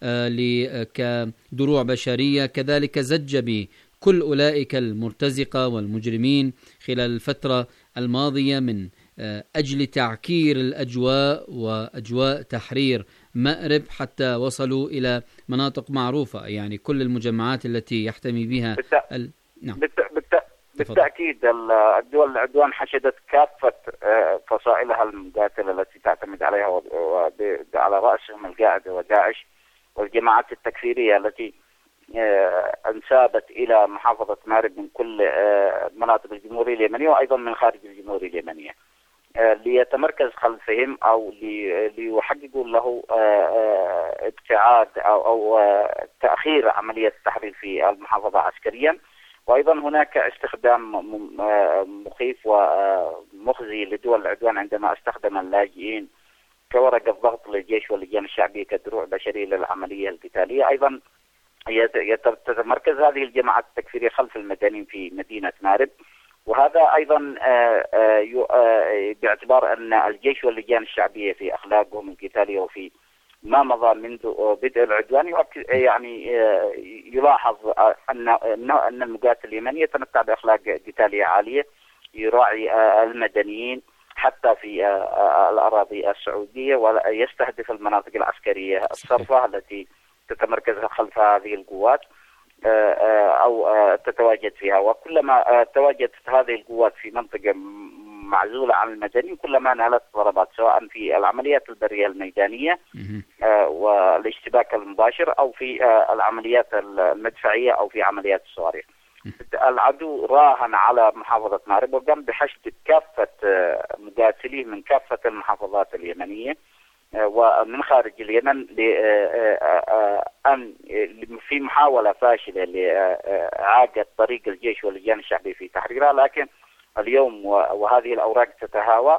كدروع بشرية، كذلك زج بكل أولئك المرتزقة والمجرمين خلال الفترة الماضية من أجل تعكير الأجواء وأجواء تحرير مأرب، حتى وصلوا إلى مناطق معروفة، يعني كل المجمعات التي يحتمي بها نعم. بالتأكيد الدول العدوان حشدت كافة فصائلها المقاتلة التي تعتمد عليها على رأسهم القاعدة وداعش والجماعات التكفيرية التي انسابت إلى محافظة مأرب من كل مناطق الجمهورية اليمنية وأيضا من خارج الجمهورية اليمنية، ليتمركز خلفهم أو ليحققوا له ابتعاد أو تأخير عملية التحرير في المحافظة عسكريا. وأيضا هناك استخدام مخيف ومخزي لدول العدوان عندما استخدم اللاجئين كورقة ضغط للجيش واللجان الشعبية كدروع بشرية للعملية القتالية. أيضا تتمركز هذه الجماعات التكفيرية خلف المدنيين في مدينة مأرب، وهذا أيضا باعتبار أن الجيش واللجان الشعبية في أخلاقهم القتالية وفي ما مضى منذ بدء العدوان يعني يلاحظ أن المقاتل اليمني يتمتع بأخلاق قتالية عالية، يراعي المدنيين حتى في الأراضي السعودية، ولا يستهدف المناطق العسكرية الصرفة التي تتمركز خلف هذه القوات أو تتواجد فيها. وكلما تواجدت هذه القوات في منطقة معزولة عن المدني كلما نالت ضربات، سواء في العمليات البرية الميدانية والاشتباك المباشر أو في العمليات المدفعية أو في عمليات الصواريخ. العدو راهن على محافظة مأرب وقام بحشد كافة مقاتليه من كافة المحافظات اليمنية ومن خارج اليمن أن في محاولة فاشلة لإعادة طريق الجيش واللجان الشعبية في تحريرها. لكن اليوم وهذه الأوراق تتهاوى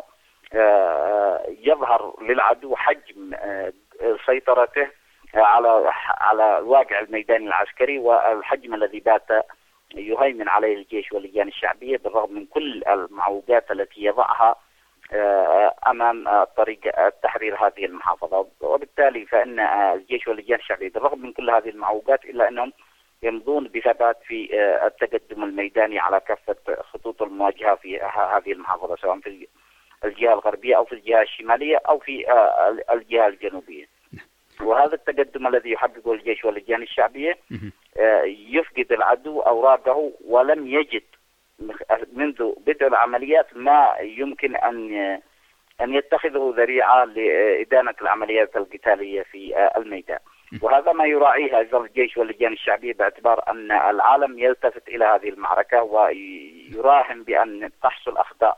يظهر للعدو حجم سيطرته على الواقع الميداني العسكري والحجم الذي بات يهيمن عليه الجيش واللجان الشعبية بالرغم من كل المعوقات التي يضعها أمام طريق تحرير هذه المحافظة. وبالتالي فإن الجيش واللجان الشعبية بالرغم من كل هذه المعوقات إلا أنهم يمضون بثبات في التقدم الميداني على كافة خطوط المواجهة في هذه المحافظة، سواء في الجهة الغربية أو في الجهة الشمالية أو في الجهة الجنوبية. وهذا التقدم الذي يحققه الجيش واللجان الشعبية يفقد العدو أوراقه، ولم يجد منذ بدء العمليات ما يمكن أن يتخذه ذريعة لإدانة العمليات القتالية في الميدان. وهذا ما يراعيه أيضا الجيش واللجان الشعبية باعتبار أن العالم يلتفت إلى هذه المعركة ويراهن بأن تحصل أخطاء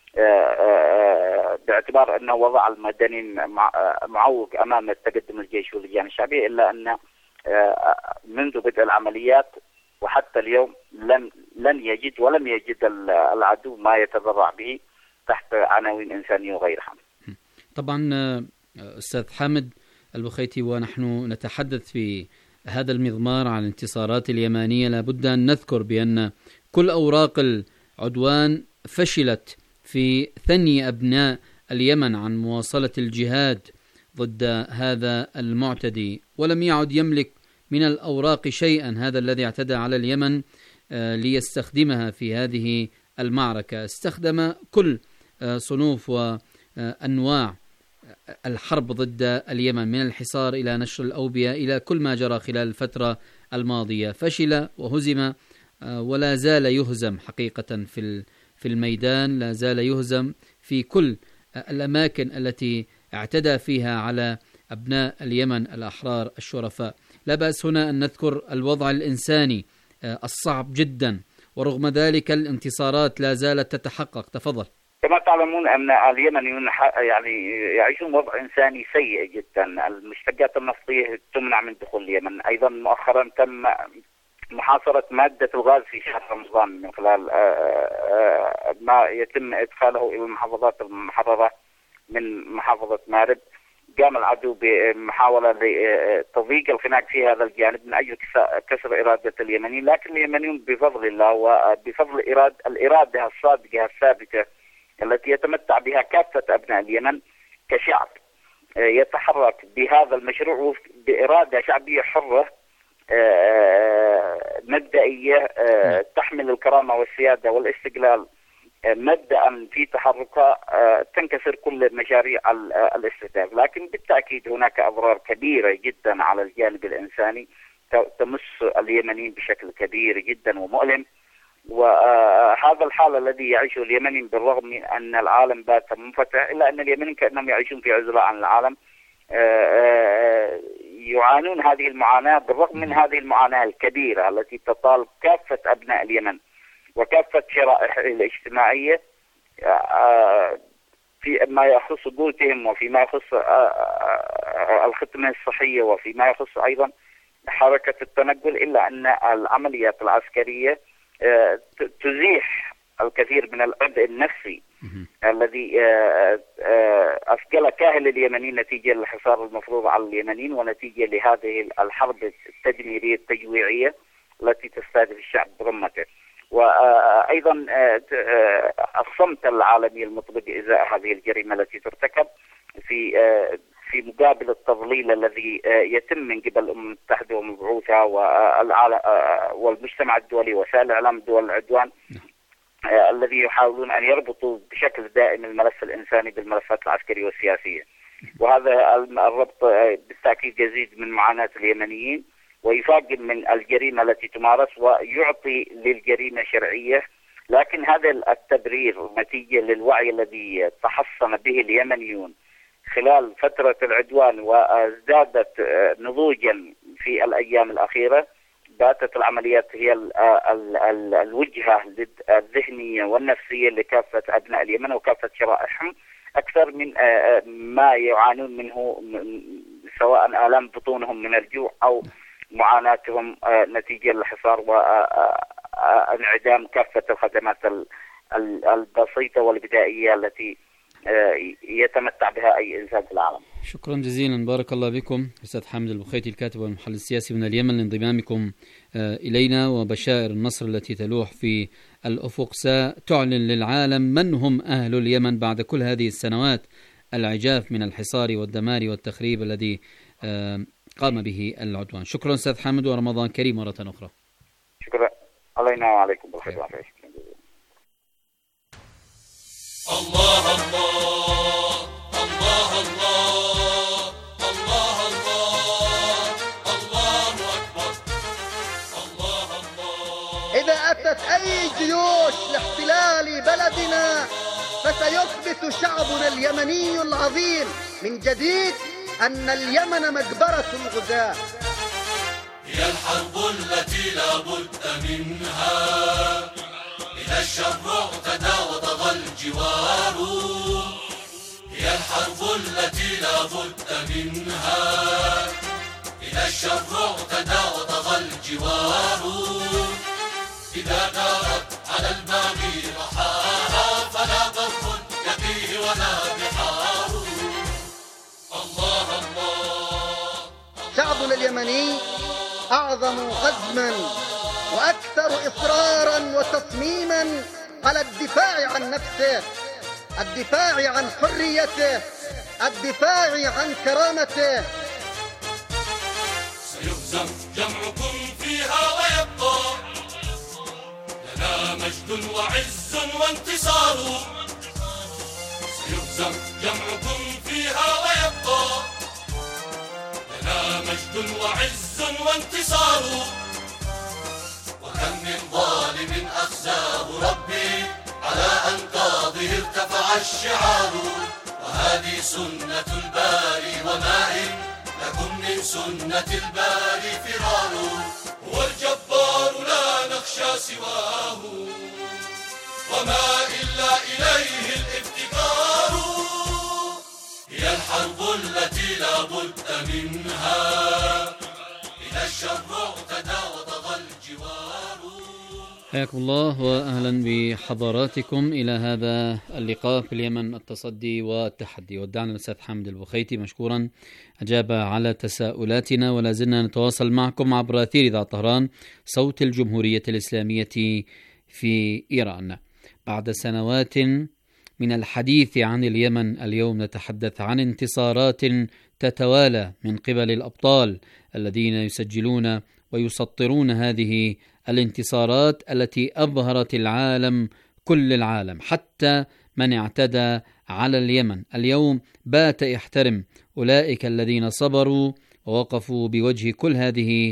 باعتبار أنه وضع المدنيين معوق أمام التقدم الجيش واللجان الشعبية، إلا أن منذ بدء العمليات وحتى اليوم لم يجد العدو ما يتضرع به تحت عناوين إنسانية وغيرها. طبعا أستاذ حامد البخيتي، ونحن نتحدث في هذا المضمار عن الانتصارات اليمانية لابد أن نذكر بأن كل أوراق العدوان فشلت في ثني أبناء اليمن عن مواصلة الجهاد ضد هذا المعتدي، ولم يعد يملك من الأوراق شيئا هذا الذي اعتدى على اليمن ليستخدمها في هذه المعركة. استخدم كل صنوف وأنواع الحرب ضد اليمن من الحصار إلى نشر الأوبئة إلى كل ما جرى خلال الفترة الماضية. فشل وهزم ولا زال يهزم حقيقة في الميدان، لا زال يهزم في كل الأماكن التي اعتدى فيها على أبناء اليمن الأحرار الشرفاء. لا بأس هنا أن نذكر الوضع الإنساني الصعب جدا، ورغم ذلك الانتصارات لا زالت تتحقق. تفضل. كما تعلمون أن اليمنيون يعني يعيشون وضع إنساني سيء جدا. المشتقات النفطية تمنع من دخول اليمن. أيضا مؤخرا تم محاصرة مادة الغاز في شهر رمضان من خلال ما يتم إدخاله إلى المحافظات المحررة من محافظة مأرب. قام العدو بمحاولة لتضييق الخناق في هذا الجانب من أجل كسر إرادة اليمنيين، لكن اليمنيون بفضل الله وبفضل الإرادة الصادقة الثابتة التي يتمتع بها كافة أبناء اليمن كشعب يتحرك بهذا المشروع بإرادة شعبية حرة مبدئية تحمل الكرامة والسيادة والاستقلال مبدأ في تحركها تنكسر كل مشاريع الاستهداف. لكن بالتأكيد هناك أضرار كبيرة جدا على الجانب الإنساني تمس اليمنيين بشكل كبير جدا ومؤلم، وهذا الحال الذي يعيشه اليمنيين بالرغم من أن العالم بات منفتح، إلا أن اليمنيين كأنهم يعيشون في عزلة عن العالم، يعانون هذه المعاناة بالرغم من هذه المعاناة الكبيرة التي تطال كافة أبناء اليمن وكافة شرائح الاجتماعية في ما يخص بيوتهم وفيما يخص الخدمة الصحية وفيما يخص أيضا حركة التنقل، إلا أن العمليات العسكرية تزيح الكثير من العبء النفسي الذي أثقل كاهل اليمنيين نتيجة للحصار المفروض على اليمنيين ونتيجة لهذه الحرب التدميرية التجويعية التي تستهدف الشعب برمته. وأيضا الصمت العالمي المطلق إزاء هذه الجريمة التي ترتكب في مقابل التضليل الذي يتم من قبل الأمم المتحدة ومبعوثها والمجتمع الدولي وسائل الإعلام دول العدوان الذي يحاولون أن يربطوا بشكل دائم الملف الإنساني بالملفات العسكرية والسياسية. وهذا الربط بالتأكيد يزيد من معاناة اليمنيين ويفاقم من الجريمة التي تمارس ويعطي للجريمة شرعية. لكن هذا التبرير نتيجة للوعي الذي تحصن به اليمنيون خلال فترة العدوان وازدادت نضوجا في الأيام الأخيرة. باتت العمليات هي الوجهة الذهنية والنفسية لكافة أبناء اليمن وكافة شرائحهم أكثر من ما يعانون منه، سواء آلام بطونهم من الجوع أو معاناتهم نتيجة للحصار وانعدام كافة الخدمات البسيطة والبدائية التي يتمتع بها أي إنسان في العالم. شكرا جزيلا، بارك الله بكم أستاذ حامد البخيتي الكاتب والمحلل السياسي من اليمن لانضمامكم إلينا. وبشائر النصر التي تلوح في الأفق ستعلن للعالم من هم أهل اليمن بعد كل هذه السنوات العجاف من الحصار والدمار والتخريب الذي قام به العدوان. شكرا أستاذ حامد ورمضان كريم مرة أخرى. شكرا علينا وعليكم بالخير والعافية. الله الله الله الله الله الله الله أكبر الله الله. إذا أتت أي جيوش لاحتلال بلدنا فسيثبت شعبنا اليمني العظيم من جديد أن اليمن مقبرة الغزاة. هي الحرب التي لا بد منها، إذا الشر اعتدى وطغى الجوار. هي الحرب التي لا بد منها، إذا الشر اعتدى وطغى الجوار. إذا دارت على الباغي رحاها فلا بر يقيه ولا بحار. الله الله. شعبنا اليمني أعظم عزما وأكثر إصرارا وتصميما على الدفاع عن نفسه، الدفاع عن حريته، الدفاع عن كرامته. سيهزم جمعكم فيها ويبقى لنا مجد وعز وانتصار. سيهزم جمعكم فيها ويبقى لنا مجد وعز وانتصار. وكم من ظالم أخزاه ربي على أنقاضه ارتفع الشعار. وهذه سنة الباري وما إن لكم من سنة الباري فرار. هو الجبار لا نخشى سواه وما إلا إليه الافتقار. هي الحرب التي لا بد منها، إذا الشر اعتدى وطغى الجوار. حياكم الله وأهلا بحضراتكم إلى هذا اللقاء في اليمن التصدي والتحدي. ودعنا الأستاذ حامد البخيتي مشكورا أجاب على تساؤلاتنا، ولا زلنا نتواصل معكم عبر أثير إذاعة طهران صوت الجمهورية الإسلامية في إيران. بعد سنوات من الحديث عن اليمن، اليوم نتحدث عن انتصارات تتوالى من قبل الأبطال الذين يسجلون ويسطرون هذه الانتصارات التي أبهرت العالم، كل العالم، حتى من اعتدى على اليمن. اليوم بات يحترم أولئك الذين صبروا ووقفوا بوجه كل هذه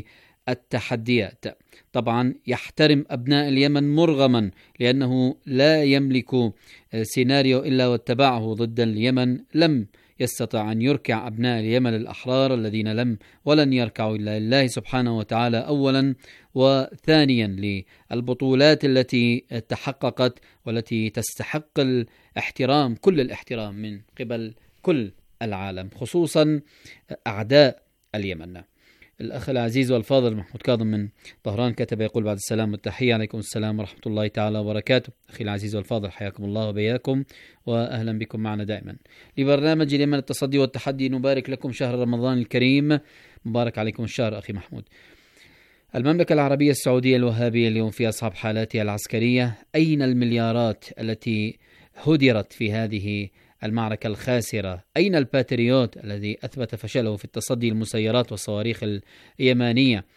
التحديات. طبعا يحترم أبناء اليمن مرغما، لأنه لا يملك سيناريو إلا واتبعه ضد اليمن. لم يستطع أن يركع أبناء اليمن الأحرار الذين لم ولن يركعوا إلا لله سبحانه وتعالى أولا، وثانيا للبطولات التي تحققت والتي تستحق الاحترام، كل الاحترام من قبل كل العالم، خصوصا أعداء اليمن. الأخ العزيز والفاضل محمود كاظم من طهران كتب يقول: بعد السلام والتحية، عليكم السلام ورحمة الله تعالى وبركاته. أخي العزيز والفاضل، حياكم الله وبياكم وأهلا بكم معنا دائما لبرنامج اليمن التصدي والتحدي. نبارك لكم شهر رمضان الكريم، مبارك عليكم الشهر أخي محمود. المملكة العربية السعودية الوهابية اليوم في أصعب حالاتها العسكرية. أين المليارات التي هدرت في هذه المعركة الخاسرة؟ أين الباتريوت الذي أثبت فشله في التصدي للمسيرات والصواريخ اليمانية؟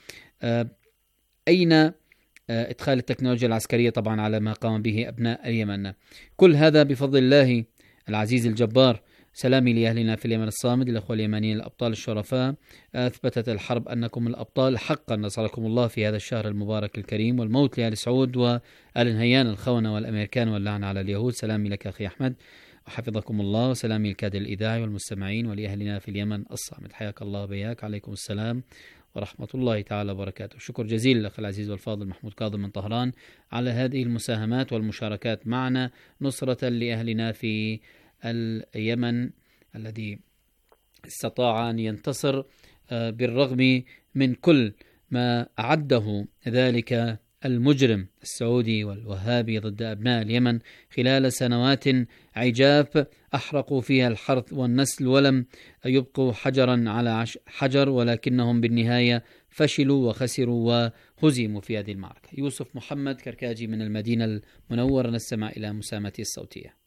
أين إدخال التكنولوجيا العسكرية طبعا على ما قام به أبناء اليمن؟ كل هذا بفضل الله العزيز الجبار. سلامي لأهلنا في اليمن الصامد، الأخوة اليمنيين الأبطال الشرفاء. أثبتت الحرب أنكم الأبطال حقا، نصركم الله في هذا الشهر المبارك الكريم. والموت لآل سعود وآل نهيان الخونة والأمريكان واللعنة على اليهود. سلامي لك أخي أحمد وحفظكم الله، وسلامي الكادر الإذاعي والمستمعين ولأهلنا في اليمن الصامد. حياك الله بياك، عليكم السلام ورحمة الله تعالى وبركاته. شكر جزيل الأخ العزيز والفاضل محمود كاظم من طهران على هذه المساهمات والمشاركات معنا نصرة لأهلنا في اليمن الذي استطاع أن ينتصر بالرغم من كل ما أعده ذلك المجرم السعودي والوهابي ضد أبناء اليمن خلال سنوات عجاف أحرقوا فيها الحرث والنسل ولم يبقوا حجرا على حجر، ولكنهم بالنهاية فشلوا وخسروا وهزموا في هذه المعركة. يوسف محمد كركاجي من المدينة المنورة، نستمع إلى مساهمته الصوتية.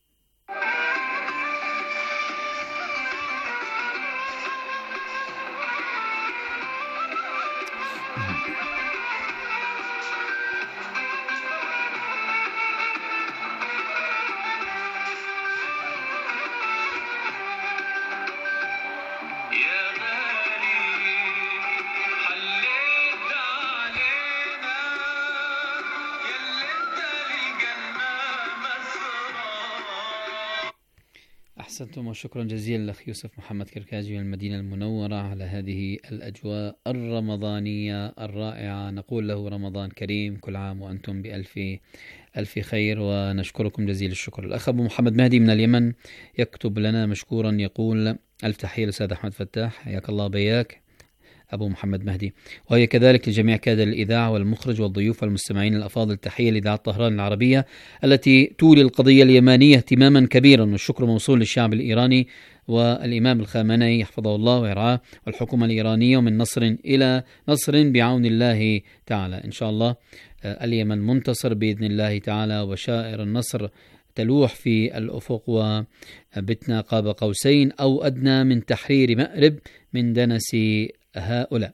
أحسنتم وشكرا جزيلا لأخ يوسف محمد كركاجي من المدينة المنورة على هذه الأجواء الرمضانية الرائعة. نقول له رمضان كريم، كل عام وأنتم بألف خير، ونشكركم جزيل الشكر. الأخ أبو محمد مهدي من اليمن يكتب لنا مشكورا يقول: ألف تحية للأستاذ أحمد فتاح، حياك الله بياك أبو محمد مهدي، وهي كذلك لجميع كادر الإذاعة والمخرج والضيوف والمستمعين الأفاضل. تحية لإذاعة طهران العربية التي تولي القضية اليمانية اهتماما كبيرا، والشكر موصول للشعب الإيراني والإمام الخامنئي يحفظه الله ويرعاه والحكومة الإيرانية، ومن نصر إلى نصر بعون الله تعالى. إن شاء الله اليمن منتصر بإذن الله تعالى، وبشائر النصر تلوح في الأفق، وبتنا قاب قوسين أو أدنى من تحرير مأرب من دنس هؤلاء.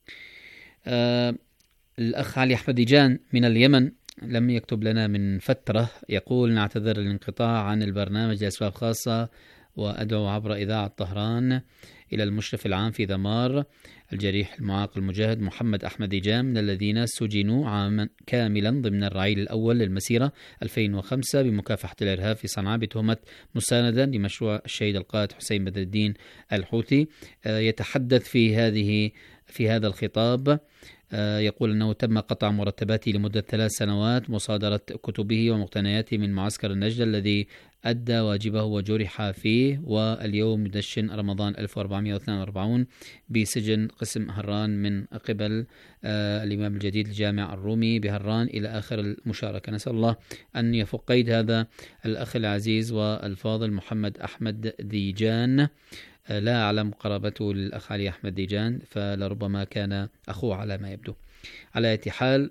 الأخ علي أحمد ديجان من اليمن لم يكتب لنا من فترة، يقول: نعتذر الانقطاع عن البرنامج لأسباب خاصة، وأدعو عبر إذاعة طهران إلى المشرف العام في ذمار الجريح المعاق المجاهد محمد أحمد ديجان من الذين سجنوا عاما كاملا ضمن الرعيل الأول للمسيرة 2005 بمكافحة الإرهاب في صنعاء بتهمة مساندا لمشروع الشهيد القائد حسين بدر الدين الحوثي. يتحدث في هذا الخطاب، يقول أنه تم قطع مرتباته لمدة 3 سنوات، مصادرة كتبه ومقتنياته من معسكر النجدة الذي أدى واجبه وجرح فيه، واليوم يدشن رمضان 1442 بسجن قسم هران من قبل الإمام الجديد الجامع الرومي بهران إلى آخر المشاركة. نسأل الله أن يفك قيد هذا الأخ العزيز والفاضل محمد أحمد ديجان. لا أعلم قرابته للأخ علي أحمد ديجان، فلربما كان أخوه على ما يبدو. على أي حال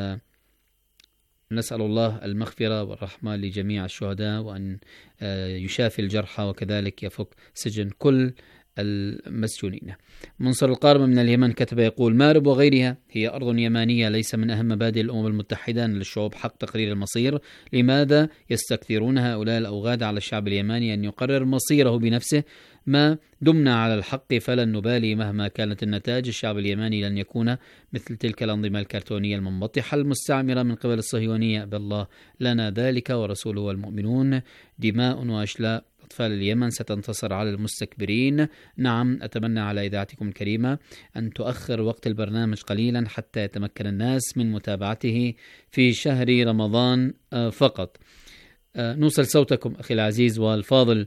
نسأل الله المغفرة والرحمة لجميع الشهداء، وأن يشافي الجرحى، وكذلك يفك سجن كل المسجونين. منصر القارم من اليمن كتب يقول: مارب وغيرها هي أرض يمانية، ليس من أهم مبادئ الأمم المتحدة أن للشعوب حق تقرير المصير. لماذا يستكثرون هؤلاء الأوغاد على الشعب اليماني أن يقرر مصيره بنفسه؟ ما دمنا على الحق فلن نبالي مهما كانت النتائج. الشعب اليماني لن يكون مثل تلك الأنظمة الكرتونية المنبطحة المستعمرة من قبل الصهيونية، بالله لنا ذلك ورسوله والمؤمنون. دماء وأشلاء أطفال اليمن ستنتصر على المستكبرين. نعم، أتمنى على إذاعتكم الكريمة أن تؤخر وقت البرنامج قليلا حتى يتمكن الناس من متابعته في شهر رمضان فقط. نوصل صوتكم أخي العزيز والفاضل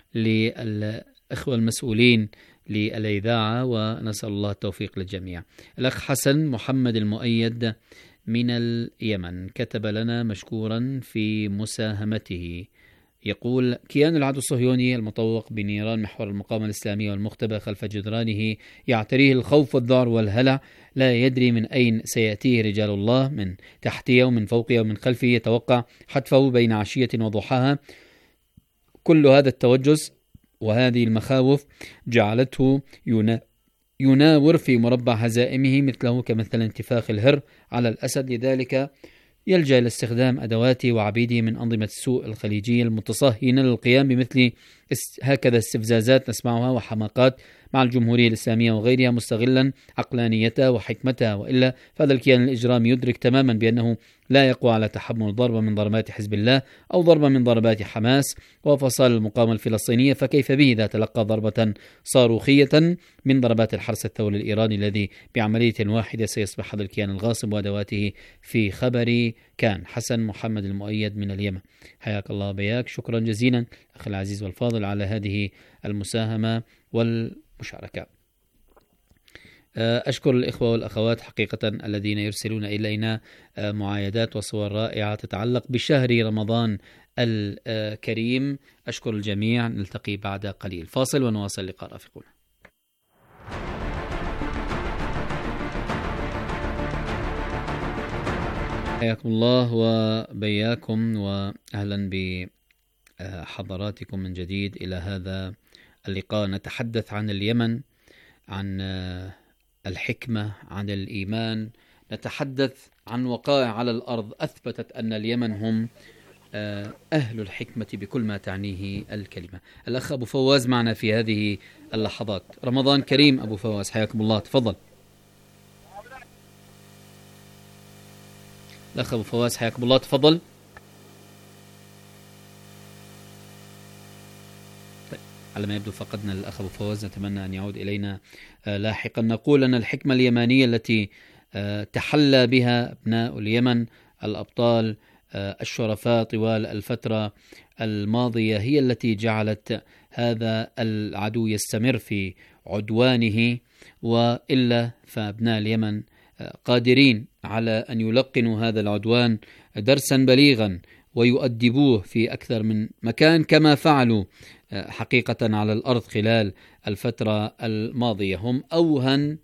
للأخوة المسؤولين للإذاعة ونسأل الله التوفيق للجميع. الأخ حسن محمد المؤيد من اليمن كتب لنا مشكورا في مساهمته، يقول: كيان العدو الصهيوني المطوق بنيران محور المقاومة الإسلامية والمختبى خلف جدرانه يعتريه الخوف والذعر والهلع، لا يدري من أين سيأتيه رجال الله، من تحته ومن فوقه ومن خلفه، يتوقع حتفه بين عشية وضحاها. كل هذا التوجس وهذه المخاوف جعلته يناور في مربع هزائمه مثله كمثل انتفاخ الهر على الأسد، لذلك يلجأ إلى استخدام أدواته وعبيده من أنظمة السوء الخليجية المتصهينة للقيام بمثل هكذا استفزازات نسمعها وحماقات مع الجمهورية الإسلامية وغيرها، مستغلا عقلانيتها وحكمتها. وإلا فهذا الكيان الإجرامي يدرك تماما بأنه لا يقوى على تحمل ضربة من ضربات حزب الله أو ضربة من ضربات حماس وفصائل المقاومة الفلسطينية، فكيف به إذا تلقى ضربة صاروخية من ضربات الحرس الثوري الإيراني الذي بعملية واحدة سيصبح هذا الكيان الغاصب وأدواته في خبر كان. حسن محمد المؤيد من اليمن، حياك الله بياك، شكرا جزيلا أخي العزيز والفاضل على هذه المساهمة والمشاركة. أشكر الإخوة والأخوات حقيقة الذين يرسلون إلينا معايدات وصور رائعة تتعلق بشهر رمضان الكريم. أشكر الجميع، نلتقي بعد قليل. فاصل ونواصل اللقاء رافقونا. حياكم الله وبياكم وأهلا بحضراتكم من جديد إلى هذا اللقاء. نتحدث عن اليمن، عن الحكمة، عن الإيمان، نتحدث عن وقائع على الأرض أثبتت أن اليمن هم أهل الحكمة بكل ما تعنيه الكلمة. الأخ أبو فواز معنا في هذه اللحظات. رمضان كريم أبو فواز، حياكم الله، تفضل. الأخ أبو فواز حياكم الله، تفضل. على ما يبدو فقدنا الأخ أبو فواز، نتمنى أن يعود إلينا لاحقا. نقول أن الحكمة اليمانية التي تحلى بها أبناء اليمن الأبطال الشرفاء طوال الفترة الماضية هي التي جعلت هذا العدو يستمر في عدوانه، وإلا فأبناء اليمن قادرين على أن يلقنوا هذا العدوان درسا بليغا ويؤدبوه في أكثر من مكان كما فعلوا حقيقة على الأرض خلال الفترة الماضية. هم أوهن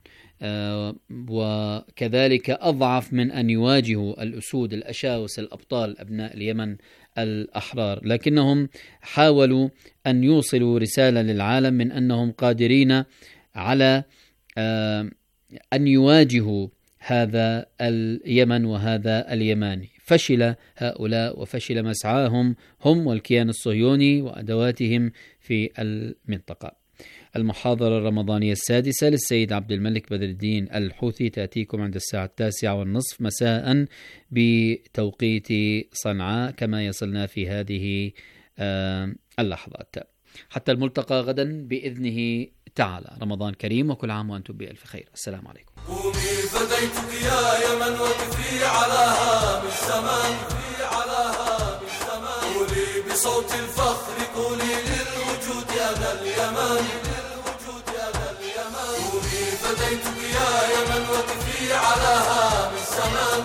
وكذلك أضعف من أن يواجهوا الأسود الأشاوس الأبطال أبناء اليمن الأحرار، لكنهم حاولوا أن يوصلوا رسالة للعالم من أنهم قادرين على أن يواجهوا هذا اليمن وهذا اليماني. فشل هؤلاء وفشل مسعاهم هم والكيان الصهيوني وأدواتهم في المنطقة. المحاضرة الرمضانية السادسة للسيد عبد الملك بدر الدين الحوثي تأتيكم عند الساعة 9:30 مساء بتوقيت صنعاء كما يصلنا في هذه اللحظات. حتى الملتقى غدا بإذنه تعالى. رمضان كريم وكل عام وأنتم بألف خير. السلام عليكم. قومي فديتك يا يمن وقفي على هام الزمان، قولي بصوت الفخر، قولي للوجود أنا اليمن، قومي فديتك يا يمن وقفي على هام الزمان،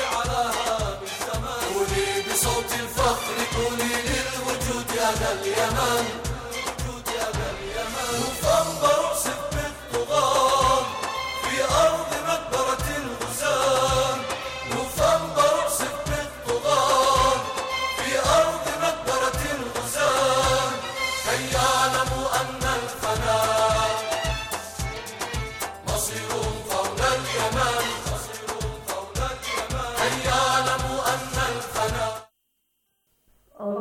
قولي بصوت الفخر، قولي للوجود أنا اليمن. نوفمبر أعصف بالطغاة في أرض مقبرة الغزاة، نوفمبر أعصف بالطغاة في أرض مقبرة الغزاة، كي يعلموا أن الفناء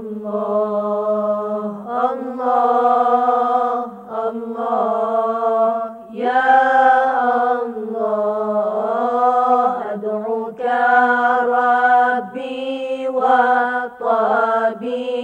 ربي وطبيبي